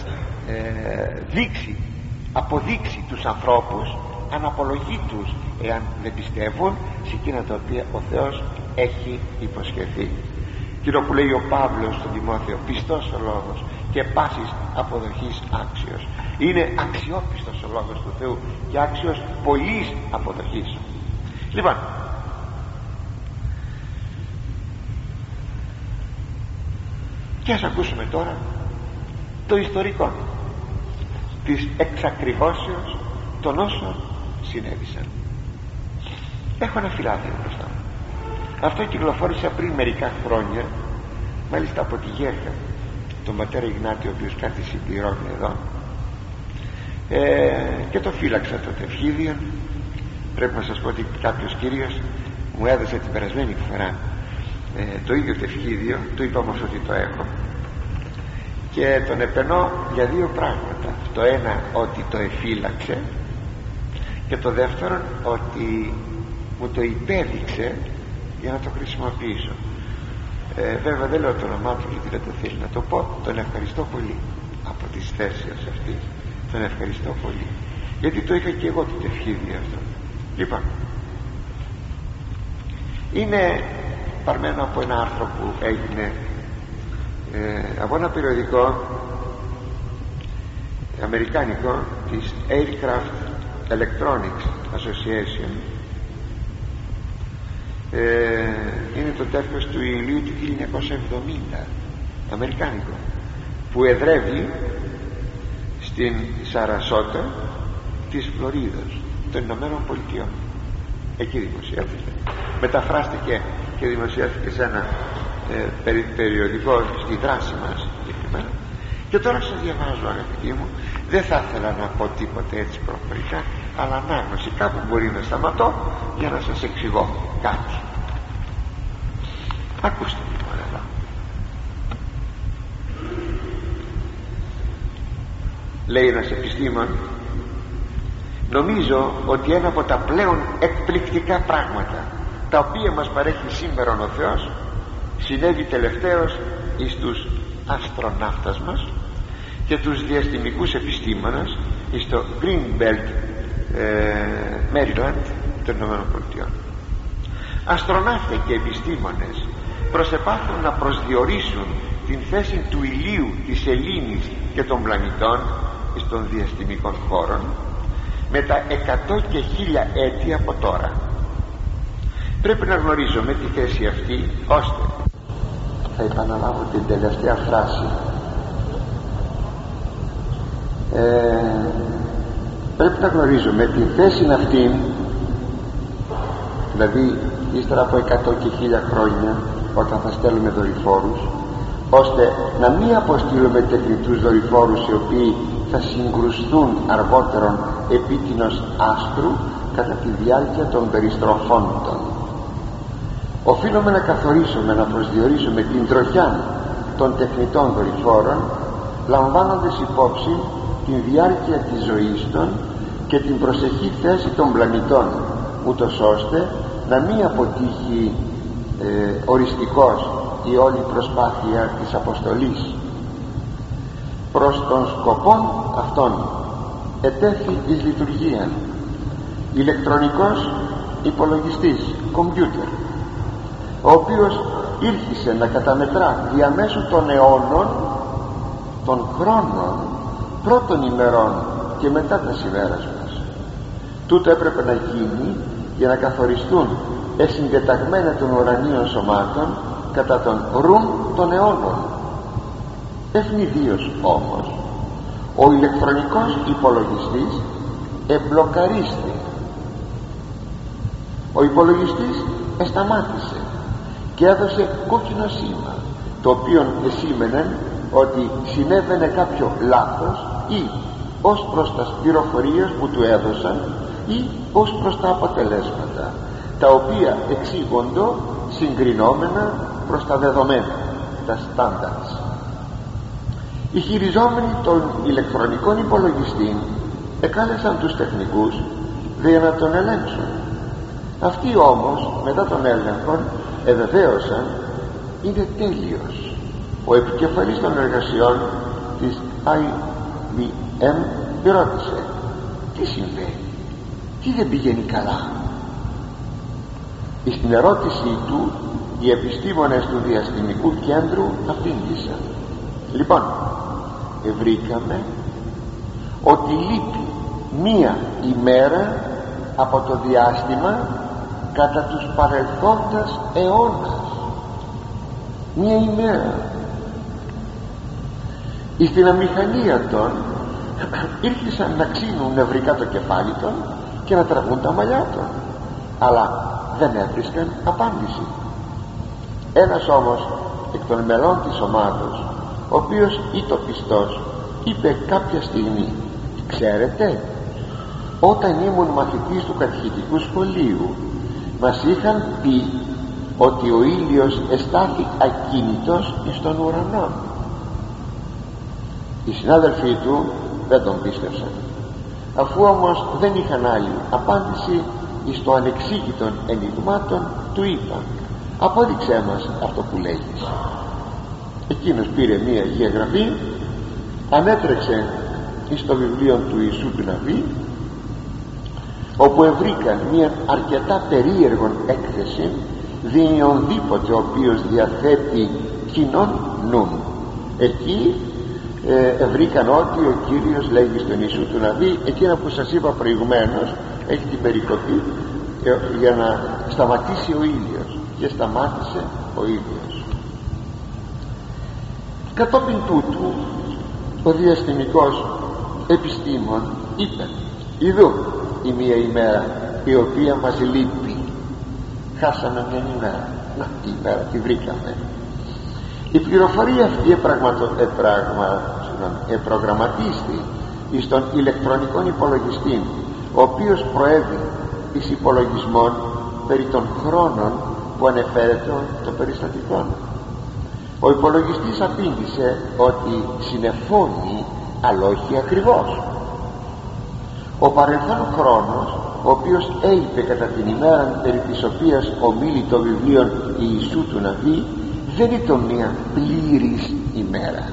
αποδείξει τους ανθρώπους, αναπολογεί τους εάν δεν πιστεύουν σε εκείνα τα οποία ο Θεός έχει υποσχεθεί. Κύριο που λέει ο Παύλος στον Τιμόθεο, πιστός ο λόγος και πάσης αποδοχής άξιος. Είναι αξιόπιστος ο λόγος του Θεού και άξιος πολλής αποδοχής. Λοιπόν, και ας ακούσουμε τώρα το ιστορικό της εξακριβώσεως των όσων συνέβησαν. Έχω ένα φυλάδιο μπροστά μου. Αυτό κυκλοφόρησε πριν μερικά χρόνια, μάλιστα από τη Γέρκα, τον πατέρα Ιγνάτιο, ο οποίος κάτι συμπληρώνει εδώ, και το φύλαξα το τευχίδιο. Πρέπει να σας πω ότι κάποιος κύριος μου έδωσε την περασμένη φορά το ίδιο τευχίδιο, του είπα όμως ότι το έχω, και τον επενώ για δύο πράγματα. Το ένα, ότι το εφύλαξε, και το δεύτερο, ότι μου το υπέδειξε για να το χρησιμοποιήσω. Βέβαια δεν λέω το όνομά του, γιατί δεν το θέλει να το πω. Τον ευχαριστώ πολύ από τις θέσεις αυτής. Τον ευχαριστώ πολύ, γιατί το είχα και εγώ το τευχίδι αυτό. Λοιπόν, είναι παρμένο από ένα άρθρο που έγινε από ένα περιοδικό αμερικάνικο της Aircraft Electronics Association. Είναι το τεύχος του Ιουλίου του 1970, αμερικάνικο, που εδρεύει στην Σαρασότα της Φλωρίδας των Ηνωμένων Πολιτειών. Εκεί δημοσιεύτηκε, μεταφράστηκε και δημοσιεύτηκε σε ένα περιοδικό στη δράση μας. Και τώρα σας διαβάζω, αγαπητοί μου. Δεν θα ήθελα να πω τίποτε έτσι προφορικά, αλλά ανάγνωση. Κάπου μπορεί να σταματώ για να σας εξηγώ κάτι. Ακούστε λοιπόν εδώ. Λέει ένας επιστήμον, νομίζω ότι ένα από τα πλέον εκπληκτικά πράγματα τα οποία μας παρέχει σήμερα ο Θεός συνέβη τελευταίως εις τους αστροναύτας μας και τους διαστημικούς επιστήμονες στο Greenbelt, Maryland των ΗΠΑ. Αστροναύτες και επιστήμονες προσεπάθουν να προσδιορίσουν την θέση του ηλίου, της σελήνης και των πλανητών στον διαστημικών χώρων με τα 100 και 1000 έτη από τώρα. Πρέπει να γνωρίζουμε τη θέση αυτή, ώστε θα επαναλάβω την τελευταία φράση. Πρέπει να γνωρίζουμε τη θέση αυτή, δηλαδή ύστερα από 100 και 1000 χρόνια, όταν θα στέλνουμε δορυφόρους, ώστε να μην αποστείλουμε τεχνητούς δορυφόρους οι οποίοι θα συγκρουστούν αργότερον επίτηνος άστρου κατά τη διάρκεια των περιστροφών των. Οφείλουμε να καθορίσουμε, να προσδιορίσουμε την τροχιά των τεχνητών δορυφόρων, λαμβάνοντας υπόψη την διάρκεια της ζωής των και την προσεχή θέση των πλανητών, ούτως ώστε να μην αποτύχει οριστικός η όλη προσπάθεια της αποστολής. Προς τον σκοπόν αυτόν ετέθη εις λειτουργία ηλεκτρονικός υπολογιστής, κομπιούτερ, ο οποίος ήρχισε να καταμετρά διαμέσου των αιώνων, των χρόνων, πρώτων ημερών και μετά τα συμπέρασμας. Τούτο έπρεπε να γίνει για να καθοριστούν εσυντεταγμένα των ουρανίων σωμάτων κατά τον ρούμ των αιώνων. Ευνηδίως όμως ο ηλεκτρονικός υπολογιστής εμπλοκαρίστη. Ο υπολογιστής εσταμάτησε και έδωσε κόκκινο σήμα, το οποίο σήμαινε ότι συνέβαινε κάποιο λάθος ή ως προς τα πληροφορίες που του έδωσαν ή ως προς τα αποτελέσματα, τα οποία εξήγοντο συγκρινόμενα προς τα δεδομένα, τα standards. Οι χειριζόμενοι των ηλεκτρονικών υπολογιστή εκάλεσαν τους τεχνικούς για να τον ελέγξουν. Αυτοί όμως μετά τον έλεγχο εβεβαίωσαν είναι τέλειος. Ο επικεφαλής των εργασιών της IBM ρώτησε, τι συμβαίνει, τι δεν πηγαίνει καλά? Στην ερώτησή του οι επιστήμονες του διαστημικού κέντρου απήντησαν, λοιπόν, βρήκαμε ότι λείπει μία ημέρα από το διάστημα κατά τους παρελθόντας αιώνας. Μία ημέρα. Στην αμηχανία των ήρθαν να ξύνουν νευρικά το κεφάλι των και να τραβούν τα μαλλιά των, αλλά δεν έβρισκαν απάντηση. Ένας όμως εκ των μελών της ομάδος, ο οποίος ήταν πιστός, είπε κάποια στιγμή, ξέρετε, όταν ήμουν μαθητής του κατηχητικού σχολείου μας είχαν πει ότι ο ήλιος εστάθη ακίνητος στον ουρανό. Οι συνάδελφοί του δεν τον πίστευσαν, αφού όμως δεν είχαν άλλη απάντηση εις το ανεξήγητον ενηγμάτων, του είπαν, απόδειξέ μας αυτό που λέγεις. Εκείνος πήρε μία Αγία Γραφή, ανέτρεξε εις το βιβλίο του Ιησού του Ναβί, όπου ευρήκαν μία αρκετά περίεργον έκθεση διονδήποτε ο οποίος διαθέτει κοινών νουν. Εκεί ευρήκαν ότι ο Κύριος λέγει στον Ιησού του Ναβί εκείνα που σας είπα προηγουμένως, έχει την περικοπή για να σταματήσει ο ήλιος, και σταμάτησε ο ήλιος. Κατόπιν τούτου ο διαστημικός επιστήμον είπε, ειδού η μία ημέρα η οποία μας λείπει, χάσαμε μια ημέρα, να τη ημέρα τη βρήκαμε. Η πληροφορία αυτή επρογραμματίστη εις τον ηλεκτρονικό υπολογιστή, ο οποίος προέβη εις υπολογισμών περί των χρόνων που ανεφέρεται το περιστατικό. Ο υπολογιστής απήντησε ότι συνεφώνει, αλλά όχι ακριβώς. Ο παρελθόν χρόνος, ο οποίος έλειπε κατά την ημέρα περί της οποίας ομίλει το βιβλίο Ιησού του Ναβί, δεν είναι το μία πλήρης ημέρα,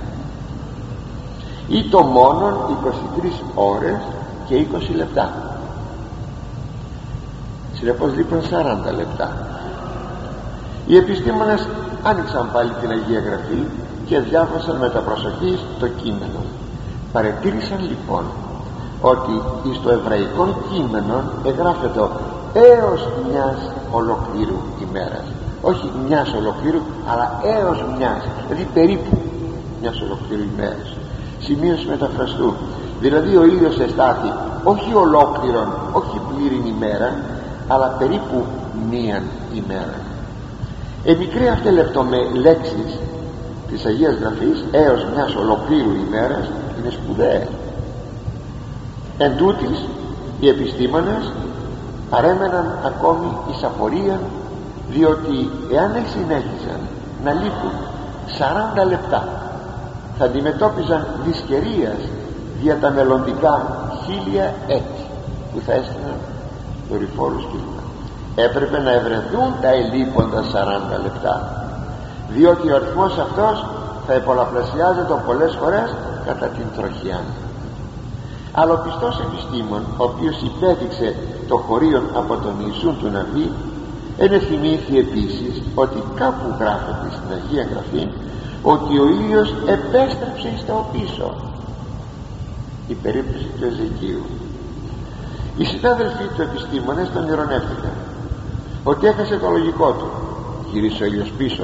ή το μόνον 23 ώρες και 20 λεπτά. Συνεπώς λείπουν 40 λεπτά. Οι επιστήμονες άνοιξαν πάλι την Αγία Γραφή και διάβασαν με τα προσοχής το κείμενο. Παρατήρησαν λοιπόν ότι στο εβραϊκό κείμενο εγγράφεται έως μιας ολοκλήρου ημέρας, όχι μιας ολοκλήρου, αλλά έως μιας, δηλαδή περίπου μιας ολοκλήρου ημέρας. Σημείωση μεταφραστού, δηλαδή ο ήλιος εστάθη όχι ολόκληρον, όχι πλήρην ημέρα, αλλά περίπου μίαν ημέρα. Μικρή αυτή λέξεις της Αγίας Γραφής, έως μιας ολοκλήρου ημέρας, είναι σπουδαία. Εν τούτοις, οι επιστήμονες παρέμεναν ακόμη εις απορία, διότι εάν συνέχισαν να λείπουν 40 λεπτά, θα αντιμετώπιζαν δυσκερίας για τα μελλοντικά 1000 έτη που θα έστειναν δορυφόρους κλπ. Έπρεπε να ευρεθούν τα ελείποντα 40 λεπτά, διότι ο αριθμός αυτός θα επολαπλασιάζεται πολλές φορές κατά την τροχιά. Αλλά ο πιστός επιστήμον, ο οποίος υπέδειξε το χωρίον από τον Ιησούν του Ναβί, ενεθυμήθη επίσης ότι κάπου γράφεται στην Αγία Γραφή ότι ο ήλιος επέστρεψε εις τα οπίσω, η περίπτωση του Εζεκίου. Οι συνάδελφοί του επιστήμονες τον ειρωνεύτηκαν ότι έχασε το λογικό του. Γύρισε ο ήλιος πίσω,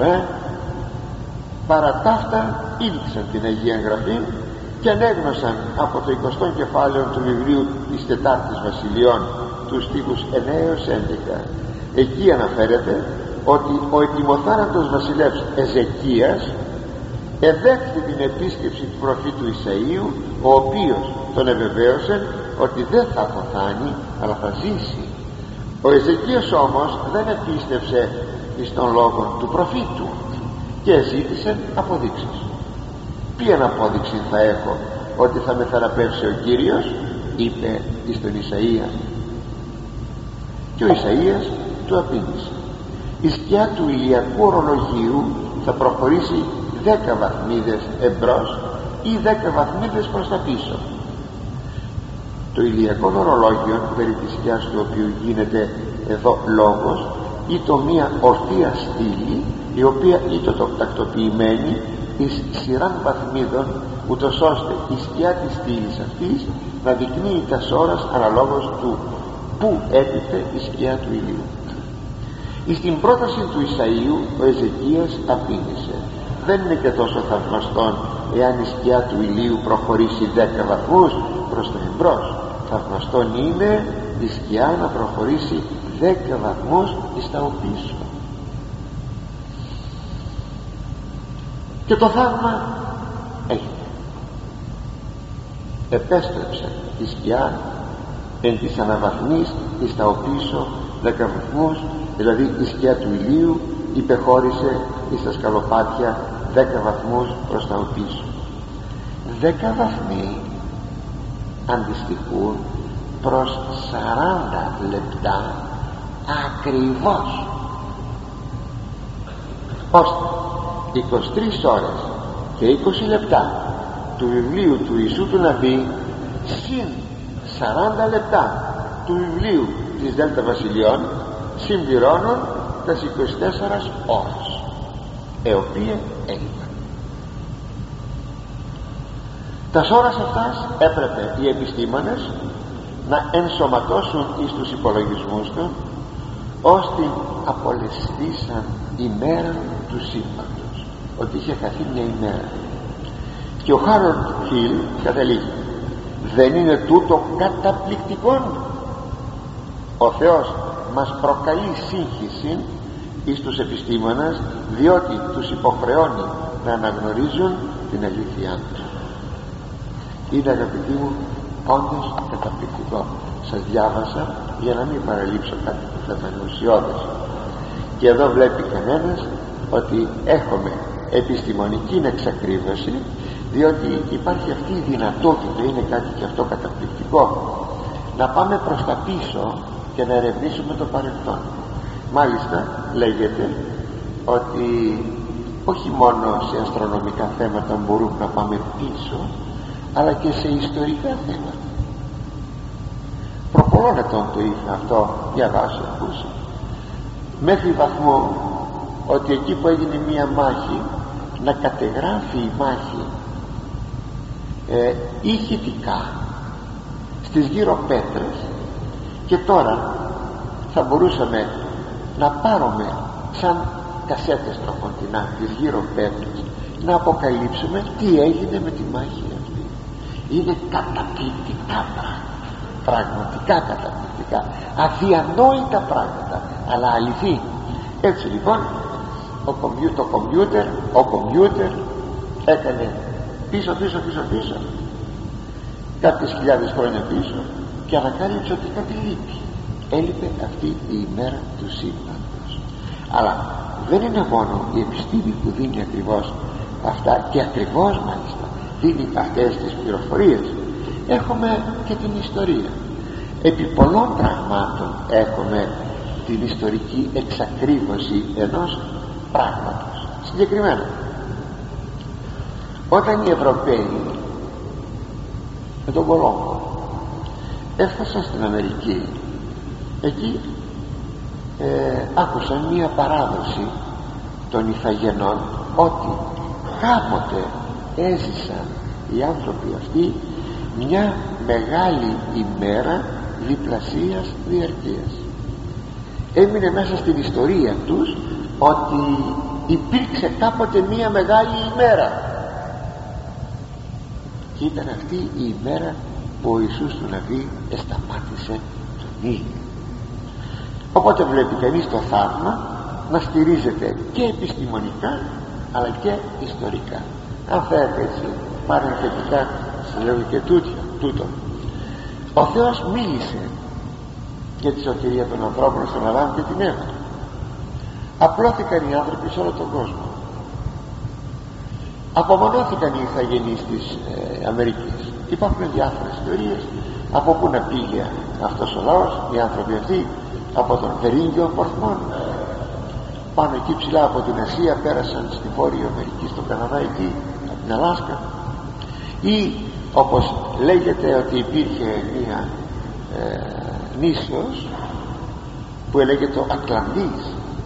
Παρά ταύτα ήλξαν την Αγία Γραφή και ανέγνωσαν από το 20ο κεφάλαιο του βιβλίου της Τετάρτης Βασιλειών τους στίχους 9 έως 11. Εκεί αναφέρεται ότι ο ετοιμοθάνατος βασιλεύς Εζεκίας εδέχθη την επίσκεψη του προφήτου Ισαΐου, ο οποίος τον εβεβαίωσε ότι δεν θα αποθάνει αλλά θα ζήσει. Ο Εζεκίας όμως δεν επίστευσε εις τον λόγο του προφήτου και ζήτησε αποδείξεις. Ποιαν απόδειξη θα έχω ότι θα με θεραπεύσει ο Κύριος, είπε εις τον Ισαΐα. Και ο Ισαΐας του απήντησε: η σκιά του ηλιακού ορολογίου θα προχωρήσει 10 βαθμίδες εμπρός ή 10 βαθμίδες προς τα πίσω. Το ηλιακό ορολόγιο, περί της σκιάς του οποίου γίνεται εδώ λόγος, ή το μία ορθία στήλη, η οποία ήτο το τακτοποιημένη εις σειράν βαθμίδων, ούτως ώστε η σκιά της στήλης αυτής να δεικνύει τας ώρας αναλόγως του που έπιθε η σκιά του ηλίου. Εις την πρόταση του Ισαΐου ο Εζεκίας απήντησε: δεν είναι και τόσο θαυμαστόν εάν η σκιά του ηλίου προχωρήσει 10 βαθμούς προς τα εμπρός. Θαυμαστόν είναι η σκιά να προχωρήσει 10 βαθμούς εις τα οπίσω. Και το θαύμα έγινε. Επέστρεψε η σκιά εν της αναβαθμής εις τα οπίσω 10 βαθμούς, δηλαδή η σκιά του ηλίου υπεχώρησε εις τα σκαλοπάτια 10 βαθμούς προς τα οπίσω. 10 βαθμοί αντιστοιχούν προς 40 λεπτά ακριβώς, ώστε 23 ώρες και 20 λεπτά του βιβλίου του Ιησού του Ναβί συν 40 λεπτά του βιβλίου της Δέλτα Βασιλειών συμπληρώνουν τις 24 ώρες οποία έλειπαν. Τας ώρες αυτάς έπρεπε οι επιστήμονες να ενσωματώσουν εις τους υπολογισμούς του ως την απολεσθήσαν ημέρα του σύμπαντος, ότι είχε χαθεί μια ημέρα. Και ο Χάρολντ Χιλ καταλήγει: δεν είναι τούτο καταπληκτικό? Ο Θεός μας προκαλεί σύγχυση εις τους επιστήμονες, διότι τους υποχρεώνει να αναγνωρίζουν την αλήθεια του. Είναι, αγαπητοί μου, όντως καταπληκτικό. Σας διάβασα για να μην παραλείψω κάτι που θα ήταν ουσιώδες. Και εδώ βλέπει κανένας ότι έχουμε επιστημονική εξακρίβωση, διότι υπάρχει αυτή η δυνατότητα, είναι κάτι και αυτό καταπληκτικό, να πάμε προς τα πίσω και να ερευνήσουμε το παρελθόν. Μάλιστα λέγεται ότι όχι μόνο σε αστρονομικά θέματα μπορούμε να πάμε πίσω, αλλά και σε ιστορικά θέματα. Προπολών ετών το είχα αυτό διαβάσει, ακούσει, μέχρι βαθμό ότι εκεί που έγινε μία μάχη να κατεγράφει η μάχη ηχητικά στις γύρω πέτρες, και τώρα θα μπορούσαμε να πάρουμε σαν κασέτες τροχοντινά τις γύρω πέτρες να αποκαλύψουμε τι έγινε με τη μάχη αυτή. Είναι καταπληκτικά πράγματα, πραγματικά καταπληκτικά, αδιανόητα πράγματα, αλλά αληθή. Έτσι λοιπόν ο κομπιούτερ έκανε πίσω κάποιες χιλιάδες χρόνια πίσω και ανακάλυψε ότι κάτι λείπει. Έλειπε αυτή η ημέρα του σύμπαντος. Αλλά δεν είναι μόνο η επιστήμη που δίνει ακριβώς αυτά, και ακριβώς μάλιστα δίνει αυτές τις πληροφορίες. Έχουμε και την ιστορία. Επί πολλών πραγμάτων έχουμε την ιστορική εξακρίβωση ενός πράγματος. Συγκεκριμένα, όταν οι Ευρωπαίοι με τον Κολόμπο έφτασαν στην Αμερική, εκεί άκουσαν μία παράδοση των Ιθαγενών ότι κάποτε έζησαν οι άνθρωποι αυτοί μια μεγάλη ημέρα διπλασίας διαρκείας. Έμεινε μέσα στην ιστορία τους ότι υπήρξε κάποτε μια μεγάλη ημέρα, και ήταν αυτή η ημέρα που ο Ιησούς του Ναβί εσταμάτησε τον ήλιο. Οπότε βλέπει κανείς το θαύμα να στηρίζεται και επιστημονικά αλλά και ιστορικά. Αν θέλετε έτσι παρενθετικά σας λέω και τούτο, ο Θεός μίλησε για τη σωτηρία των ανθρώπων στον Αδάμ και την Εύα. Απλώθηκαν οι άνθρωποι σε όλο τον κόσμο, απομονώθηκαν οι ηθαγενείς της Αμερικής. Υπάρχουν διάφορες θεωρίες από πού να πήγε αυτός ο λαός, οι άνθρωποι αυτοί, από τον Φερίγγιο Πορθμόν, πάνω εκεί ψηλά από την Ασία πέρασαν στη Βόρεια Αμερική, στο Καναδά, εκεί από την Αλάσκα, ή όπως λέγεται ότι υπήρχε μία νήσος που έλεγε το Ατλαντής,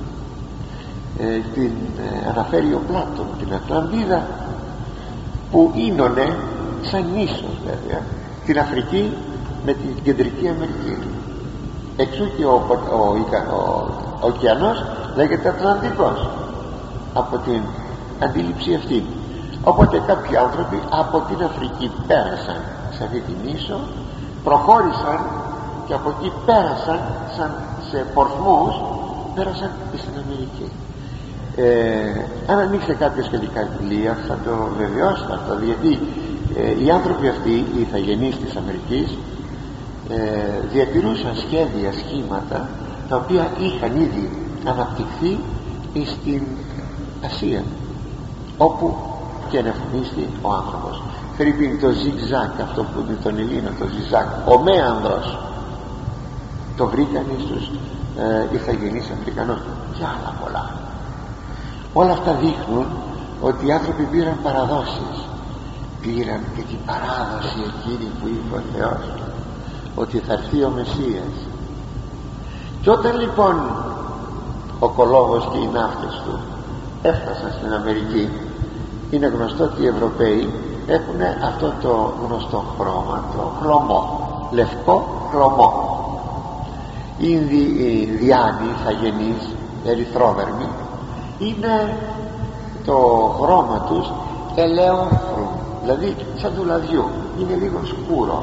την αναφέρει ο Πλάτων, την Ατλαντίδα, που ίνωνε σαν νήσος βέβαια την Αφρική με την Κεντρική Αμερική. Εξού και ο ωκεανός λέγεται Ατλαντικός από την αντίληψη αυτή. Οπότε κάποιοι άνθρωποι από την Αφρική πέρασαν σε αυτή την νήσο, προχώρησαν και από εκεί πέρασαν σαν σε πορθμούς, πέρασαν στην Αμερική. Αν ανοίξετε κάποια σχετικά βιβλία θα το βεβαιώσετε αυτό, γιατί οι άνθρωποι αυτοί, οι ηθαγενείς της Αμερικής, διατηρούσαν σχέδια, σχήματα τα οποία είχαν ήδη αναπτυχθεί στην Ασία, όπου και εμφανίστη ο άνθρωπος. Φερρυπίν το ζιγζάκ, αυτό που είναι τον Ελλήνο, το ζιγζάκ, ο μέανδρος, το βρήκαν στους ηθαγενείς Αμερικανούς, και άλλα πολλά. Όλα αυτά δείχνουν ότι οι άνθρωποι πήραν παραδόσεις, πήραν και την παράδοση εκείνη που είπε ο Θεός, ότι θα έρθει ο Μεσσίας. Και όταν λοιπόν ο Κολόμβος και οι ναύτες του έφτασαν στην Αμερική, είναι γνωστό ότι οι Ευρωπαίοι έχουν αυτό το γνωστό χρώμα, το χλωμό, λευκό χλωμό. Οι Ινδιάνοι, ηθαγενείς, ερυθρόδερμοι, είναι το χρώμα τους ελαιόφρου, δηλαδή σαν του λαδιού, είναι λίγο σκούρο,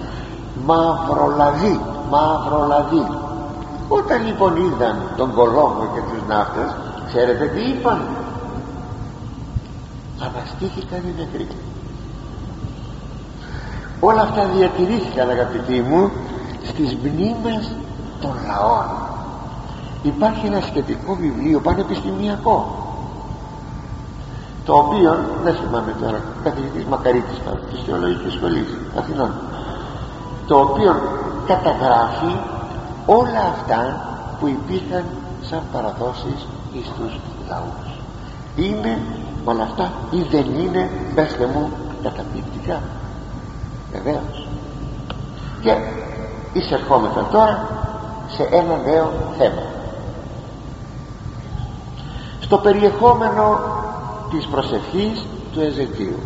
μαυρολαδί. Όταν λοιπόν είδαν τον Κολόμβο και τους ναύτες, ξέρετε τι είπαν? Αναστήθηκαν οι νεκροί. Όλα αυτά διατηρήθηκαν, αγαπητοί μου, στις μνήμες των λαών. Υπάρχει ένα σχετικό βιβλίο πανεπιστημιακό, το οποίο δεν θυμάμαι τώρα, καθηγητής Μακαρίτης της Θεολογικής Σχολής Αθηνών, το οποίο καταγράφει όλα αυτά που υπήρχαν σαν παραδόσεις εις τους λαούς. Είναι όλα αυτά ή δεν είναι? Πέστε μου καταπληκτικά. Βεβαίως. Και εισερχόμεθα τώρα σε ένα νέο θέμα, στο περιεχόμενο της προσευχής του Εζεκίου.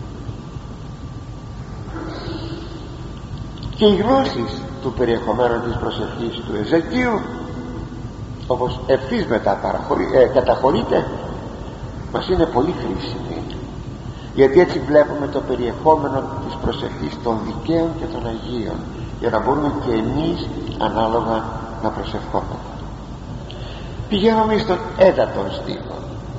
Και οι γνώσεις του περιεχομένου της προσευχής του Εζεκίου, όπως ευθύς μετά καταχωρείται, μας είναι πολύ χρήσιμη, γιατί έτσι βλέπουμε το περιεχόμενο της προσευχής των δικαίων και των Αγίων, για να μπορούμε και εμείς ανάλογα να προσευχόμαστε. Πηγαίνουμε στον 9ο στίχο.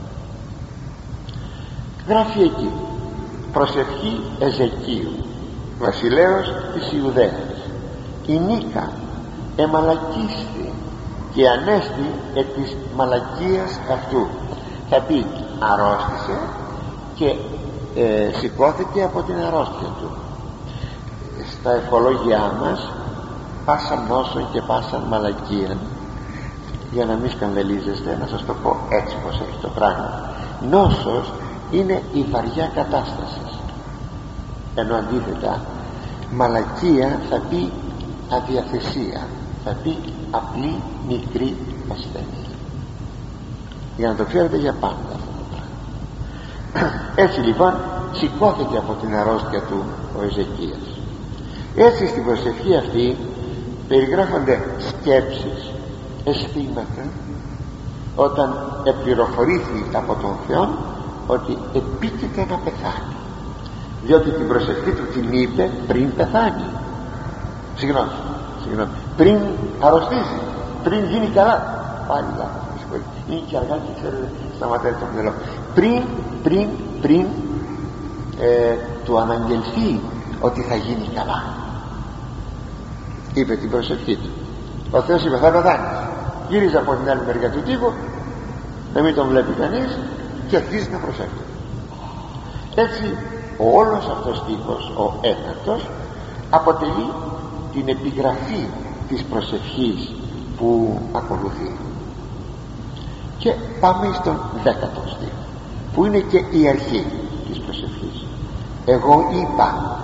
Γράφει εκεί: προσευχή Εζεκίου, βασιλέως της Ιουδαίας. Η Νίκα εμαλακίστη και ανέστη εκ της μαλακίας αυτού. Θα πει αρρώστησε και σηκώθηκε από την αρρώστια του. Στα ευχολόγια μας πάσαν νόσον και πάσαν μαλακίαν, για να μην σκανδαλίζεστε, να σας το πω έτσι πως έχει το πράγμα. Νόσος είναι η βαριά κατάσταση, ενώ αντίθετα μαλακία θα πει αδιαθεσία, θα πει απλή μικρή ασθένεια, για να το ξέρετε για πάντα αυτό το πράγμα. Έτσι λοιπόν σηκώθηκε από την αρρώστια του ο Εζεκίας. Έτσι στην προσευχή αυτή περιγράφονται σκέψεις, αισθήματα, όταν επληροφορήθη από τον Θεό ότι επίκειται να πεθάνει, διότι την προσευχή του την είπε πριν πεθάνει. Συγγνώμη, πριν αρρωστήσει, πριν γίνει καλά. Πάλι λάθος, είναι και αργά και ξέρετε, σταματάει το μυαλό. Πριν του αναγγελθεί ότι θα γίνει καλά, είπε την προσευχή του. Ο Θεός είπε θα πεθάνεις. Γύριζε από την άλλη μεριά του τοίχου, να μην τον βλέπει κανείς, και αρχίζει να προσεύχεται. Έτσι ο όλος αυτός στίχος, ο 9ος, αποτελεί την επιγραφή της προσευχής που ακολουθεί. Και πάμε στον 10ο στίχο, που είναι και η αρχή της προσευχής. Εγώ είπα,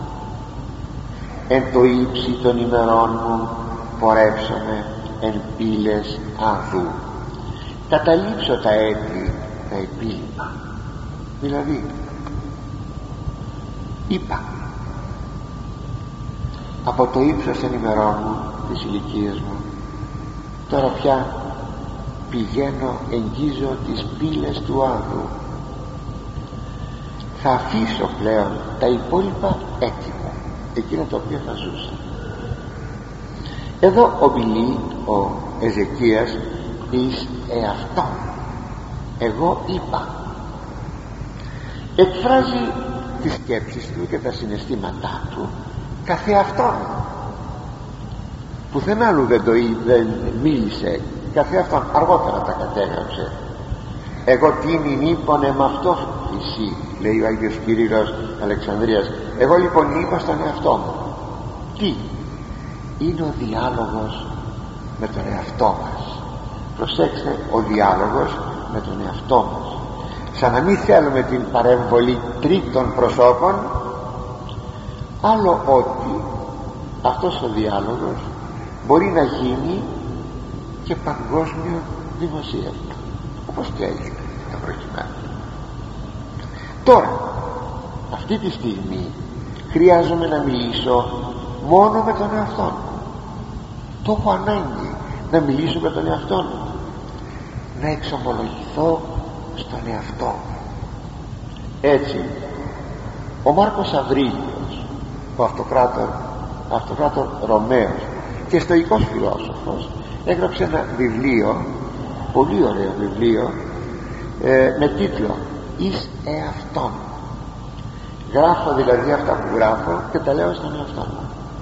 εν το ύψη των ημερών μου πορεύσομαι εν πύλες αδού, καταλήψω τα έτη τα επίλυμα. Δηλαδή είπα, από το ύψος των ημερών μου, της ηλικίας μου, τώρα πια πηγαίνω, εγγίζω τις πύλες του άδου. Θα αφήσω πλέον τα υπόλοιπα έτη μου, εκείνα τα οποία θα ζούσα. Εδώ ομιλεί ο Εζεκίας εις εαυτόν. Εγώ είπα. Εκφράζει τις σκέψεις του και τα συναισθήματά του καθεαυτόν. Πουθενά άλλου δεν μίλησε, καθεαυτόν. Αργότερα τα κατέγραψε. Εγώ τίνην είπον εμ' αυτό εσύ, λέει ο Άγιος Κύριλλος Αλεξανδρίας. Εγώ λοιπόν είπα στον εαυτό μου. Τι? Είναι ο διάλογος με τον εαυτό μας. Προσέξτε, ο διάλογος με τον εαυτό μας, σαν να μην θέλουμε την παρέμβολη τρίτων προσώπων, άλλο ότι αυτός ο διάλογος μπορεί να γίνει και παγκόσμιο δημοσίευμα, όπως και έγινε προκειμένου. Τώρα αυτή τη στιγμή χρειάζομαι να μιλήσω μόνο με τον εαυτό μου. Το έχω ανάγκη να μιλήσω με τον εαυτό μου, να εξομολογηθώ στον εαυτό μου. Έτσι ο Μάρκος Αβρίλιος, ο αυτοκράτορ Ρωμαίος και στοικός φιλόσοφος, έγραψε ένα βιβλίο, πολύ ωραίο βιβλίο, με τίτλο «Εις εαυτόν». Γράφω δηλαδή αυτά που γράφω και τα λέω στον εαυτό μου.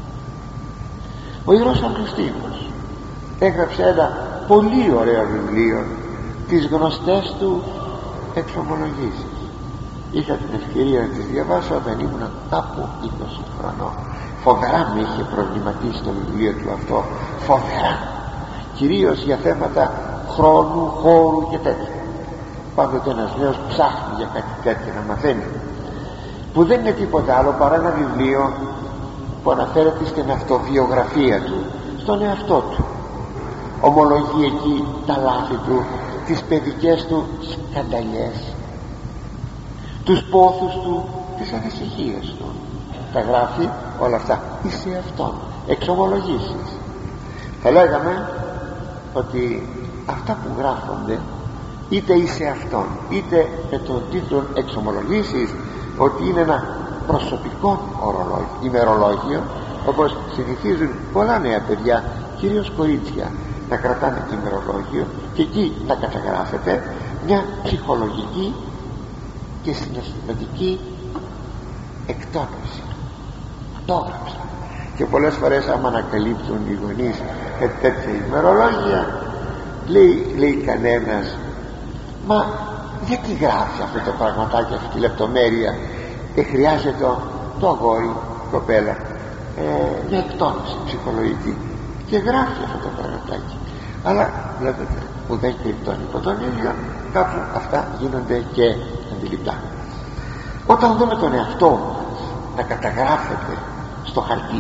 Ο Ιερός Αυγουστίνος έγραψε ένα πολύ ωραίο βιβλίο, τις γνωστές του εξομολογήσεις. Είχα την ευκαιρία να τις διαβάσω όταν ήμουν κάπου 20 χρονών. Φοβερά με είχε προβληματίσει το βιβλίο του αυτό, φοβερά, κυρίως για θέματα χρόνου, χώρου και τέτοια. πάντοτε ένας νέος ψάχνει για κάτι τέτοιο να μαθαίνει, που δεν είναι τίποτα άλλο παρά ένα βιβλίο που αναφέρεται στην αυτοβιογραφία του, στον εαυτό του. Ομολογεί εκεί τα λάθη του, τις παιδικές του σκανταλιές, τους πόθους του, τις ανησυχίες του. Τα γράφει όλα αυτά εις εαυτόν, εξομολογήσεις. Θα λέγαμε ότι αυτά που γράφονται είτε εις εαυτόν είτε με τον τίτλο εξομολογήσεις, ότι είναι ένα προσωπικό ημερολόγιο, όπως συνηθίζουν πολλά νέα παιδιά, κυρίως κορίτσια, να κρατάνε ημερολόγιο και εκεί να καταγράφεται μια ψυχολογική και συναισθηματική εκτόνωση. Το έγραψα. Και πολλές φορές άμα ανακαλύπτουν οι γονείς τέτοια ημερολόγια, λέει κανένας, μα γιατί γράφει αυτό το πραγματάκι, αυτή τη λεπτομέρεια, χρειάζεται το αγόρι, η κοπέλα, μια εκτόνωση ψυχολογική και γράφει αυτό το πραγματάκι. Αλλά βλέπετε που δεν κρυπτώνει από τον ήλιο, κάπου αυτά γίνονται και αντιληπτά. Όταν δούμε τον εαυτό μας να καταγράφεται στο χαρτί,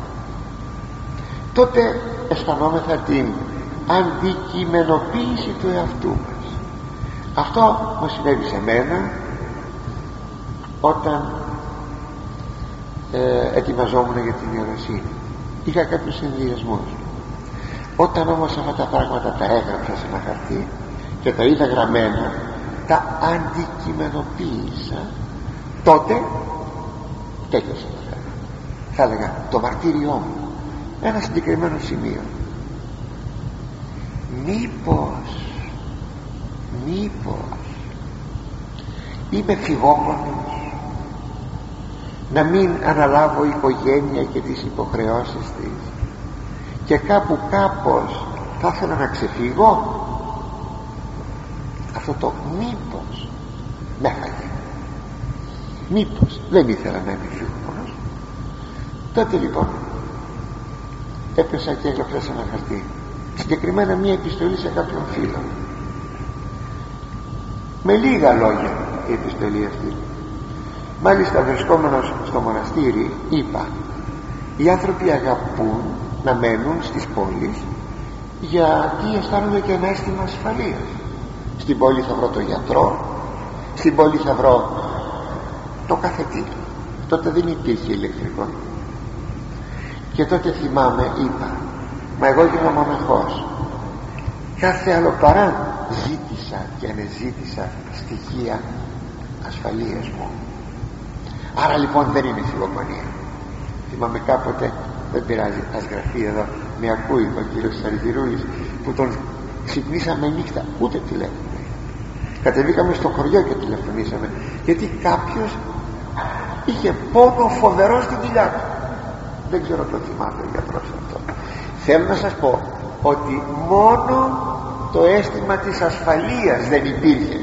τότε αισθανόμεθα την αντικειμενοποίηση του εαυτού μας. Αυτό μου συνέβη σε μένα όταν ετοιμαζόμουν για την ιεροσύνη. Είχα κάποιους συνδυασμούς. Όταν όμως αυτά τα πράγματα τα έγραψα σε ένα χαρτί και τα είδα γραμμένα, τα αντικειμενοποίησα, τότε τέλειωσε το θέμα. Θα έλεγα το μαρτύριό μου, ένα συγκεκριμένο σημείο. Μήπως είμαι φυγόμονος να μην αναλάβω οικογένεια και τις υποχρεώσεις της και κάπως θα ήθελα να ξεφύγω? Αυτό το μήπως με έφαγε. Μήπως δεν ήθελα να είμαι φυγόμονος. Τότε λοιπόν έπεσα και έγραψα σε ένα χαρτί, συγκεκριμένα μία επιστολή σε κάποιον φίλο, με λίγα λόγια η επιστολή αυτή. Μάλιστα βρισκόμενος στο μοναστήρι είπα, οι άνθρωποι αγαπούν να μένουν στις πόλεις γιατί αισθάνονται και ένα αίσθημα ασφαλείας. Στην πόλη θα βρω τον γιατρό, στην πόλη θα βρω το καθετή. Τότε δεν υπήρχε ηλεκτρικό. Και τότε θυμάμαι, είπα, μα εγώ γίνω μοναχός, κάθε άλλο παρά ζήτησα και ανεζήτησα στοιχεία ασφαλείας μου. Άρα λοιπόν δεν είναι φυγομονία. Θυμάμαι κάποτε, δεν πειράζει, ας γραφεί εδώ, με ακούει ο κύριος Σαργυρούλης, που τον ξυπνήσαμε νύχτα, ούτε τηλέφωνο. Κατεβήκαμε στο χωριό και τηλεφωνήσαμε, γιατί κάποιος είχε πόνο φοβερό στην κοιλιά του. Δεν ξέρω το θυμάται ο γιατρός αυτό. Θέλω να σας πω ότι μόνο το αίσθημα της ασφαλείας δεν υπήρχε.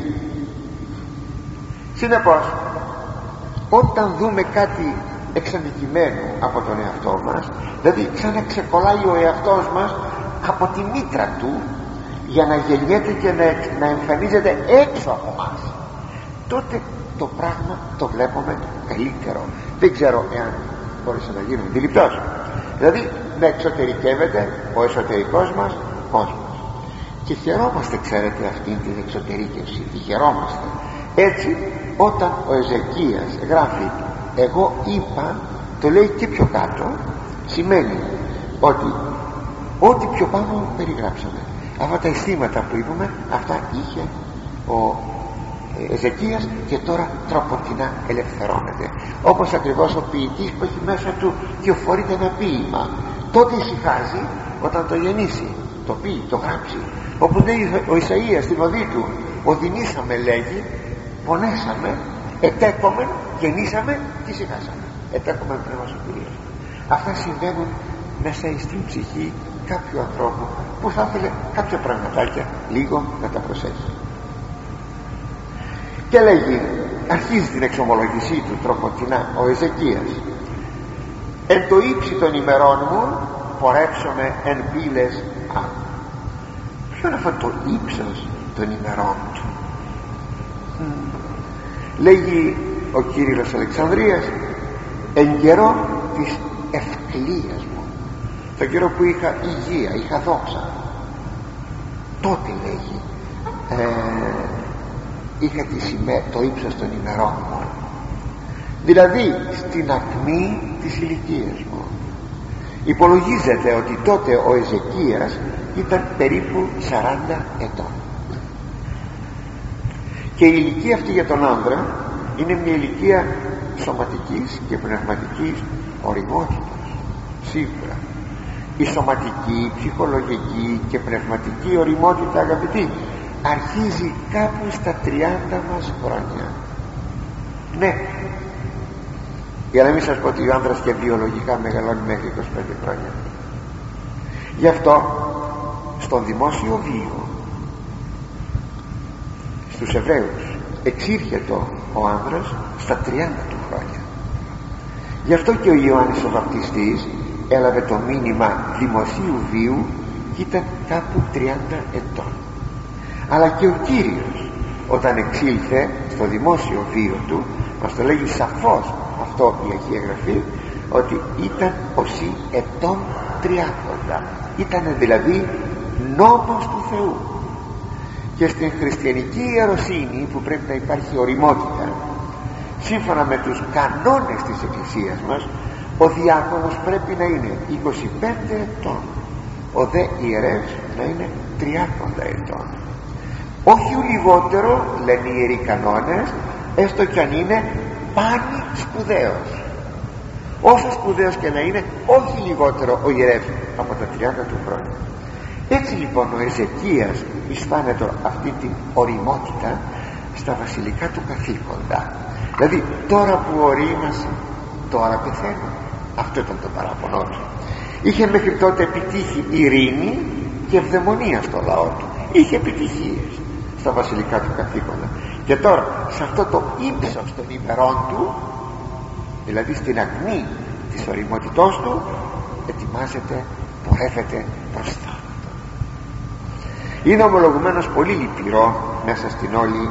Συνεπώς, όταν δούμε κάτι εξαντικειμένο από τον εαυτό μας, δηλαδή ξαναξεκολλάει ο εαυτός μας από τη μήτρα του για να γεννιέται και να εμφανίζεται έξω από μας, τότε το πράγμα το βλέπουμε καλύτερο. Δεν ξέρω εάν μπόρεσε να γίνει αντιληπτός. Δηλαδή να εξωτερικεύεται ο εσωτερικός μας κόσμος, και χαιρόμαστε, ξέρετε, αυτή την εξωτερήκευση, τη χαιρόμαστε. Έτσι όταν ο Εζεκίας γράφει εγώ είπα, το λέει και πιο κάτω, σημαίνει ότι ό,τι πιο πάνω περιγράψαμε, αυτά τα αισθήματα που είπαμε, αυτά είχε ο Εζεκίας και τώρα τροποτινά ελευθερώνεται. Όπως ακριβώς ο ποιητής που έχει μέσα του κυοφορείται ένα ποίημα, τότε ησυχάζει όταν το γεννήσει, το πει, το γράψει. Όπου λέει ο Ισαΐας στην οδή του, οδυνήσαμε, λέγει, πονέσαμε, ετέκομεν, γεννήσαμε και ησυχάσαμε. Ετέκομεν πνεύμα σωτηρίας. Αυτά συμβαίνουν μέσα στην ψυχή κάποιου ανθρώπου που θα ήθελε κάποια πραγματάκια λίγο να τα προσέχει. Και λέγει, αρχίζει την εξομολογησή του τροποτινά ο Εζεκίας, εν το ύψη των ημερών μου πορέψομαι εν πύλες. Ποιο είναι αυτό το ύψος των ημερών του? Λέγει ο Κύριλλος Αλεξανδρίας, εν καιρό της ευκλίας μου, τον καιρό που είχα υγεία, είχα δόξα, τότε λέγει είχα το ύψος των ημερών μου, δηλαδή στην ακμή της ηλικίας μου. Υπολογίζεται ότι τότε ο Εζεκίας ήταν περίπου 40 ετών, και η ηλικία αυτή για τον άνδρα είναι μια ηλικία σωματικής και πνευματικής ωριμότητας. Σίγουρα η σωματική, ψυχολογική και πνευματική ωριμότητα, αγαπητοί, αρχίζει κάπου στα 30 μας χρόνια. Ναι, για να μην σας πω ότι ο άνδρας και βιολογικά μεγαλώνει μέχρι 25 χρόνια. Γι' αυτό στον δημόσιο βίο στους Εβραίους εξήρχεται ο άνδρας στα 30 του χρόνια. Γι' αυτό και ο Ιωάννης ο Βαπτιστής έλαβε το μήνυμα δημοσίου βίου και ήταν κάπου 30 ετών. Αλλά και ο Κύριος όταν εξήλθε στο δημόσιο βίο του, μας το λέγει σαφώς αυτό η Αγία Γραφή, ότι ήταν οσί ετών 30. Ήταν δηλαδή νόμος του Θεού. Και στην χριστιανική ιεροσύνη, που πρέπει να υπάρχει ωριμότητα σύμφωνα με τους κανόνες της Εκκλησίας μας, ο διάκονος πρέπει να είναι 25 ετών, ο δε ιερεύς να είναι 30 ετών, όχι λιγότερο, λένε οι ιεροί κανόνες, έστω κι αν είναι πάνη σπουδαίος, όσο σπουδαίος και να είναι, όχι λιγότερο ο ιερεύς από τα 30 του χρόνια. Έτσι λοιπόν ο Εζεκίας αισθάνεται αυτή την ωριμότητα στα βασιλικά του καθήκοντα. Δηλαδή τώρα που ορίμασε, τώρα πεθαίνω. Αυτό ήταν το παράπονό του. Είχε μέχρι τότε επιτύχει ειρήνη και ευδαιμονία στο λαό του, είχε επιτυχίες στα βασιλικά του καθήκοντα, και τώρα σε αυτό το ύψος των ημερών του, δηλαδή στην ακμή της ωριμότητός του, ετοιμάζεται, πορεύεται προς θάνατο. Είναι ομολογουμένως πολύ λυπηρό μέσα στην όλη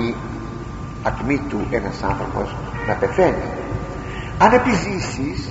ακμή του ένας άνθρωπος να πεθαίνει. Αν επιζήσεις,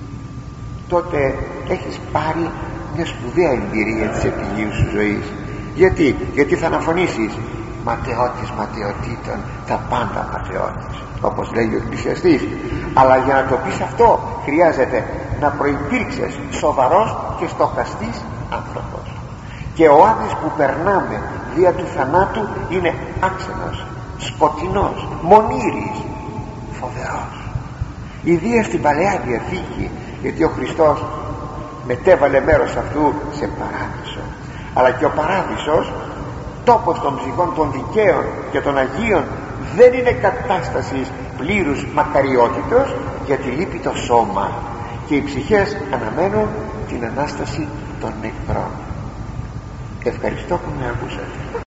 τότε έχεις πάρει μια σπουδαία εμπειρία της επιγείου σου ζωής. Γιατί θα αναφωνήσεις ματαιώτης ματαιωτήτων, τα πάντα ματαιώτης, όπως λέει ο Εκκλησιαστής. Αλλά για να το πεις αυτό χρειάζεται να προϋπήρξες σοβαρός και στοχαστής άνθρωπος. Και ο άδης που περνάμε δια του θανάτου είναι άξενος, σκοτεινός, μονήρης, φοβερός. Ιδίως στην Παλαιά Διαθήκη, γιατί ο Χριστός μετέβαλε μέρος αυτού σε παράδεισο. Αλλά και ο παράδεισος, τόπος των ψυχών των δικαίων και των Αγίων, δεν είναι κατάσταση πλήρους μακαριότητος, γιατί λείπει το σώμα και οι ψυχές αναμένουν την Ανάσταση των νεκρών. Ευχαριστώ που με ακούσατε.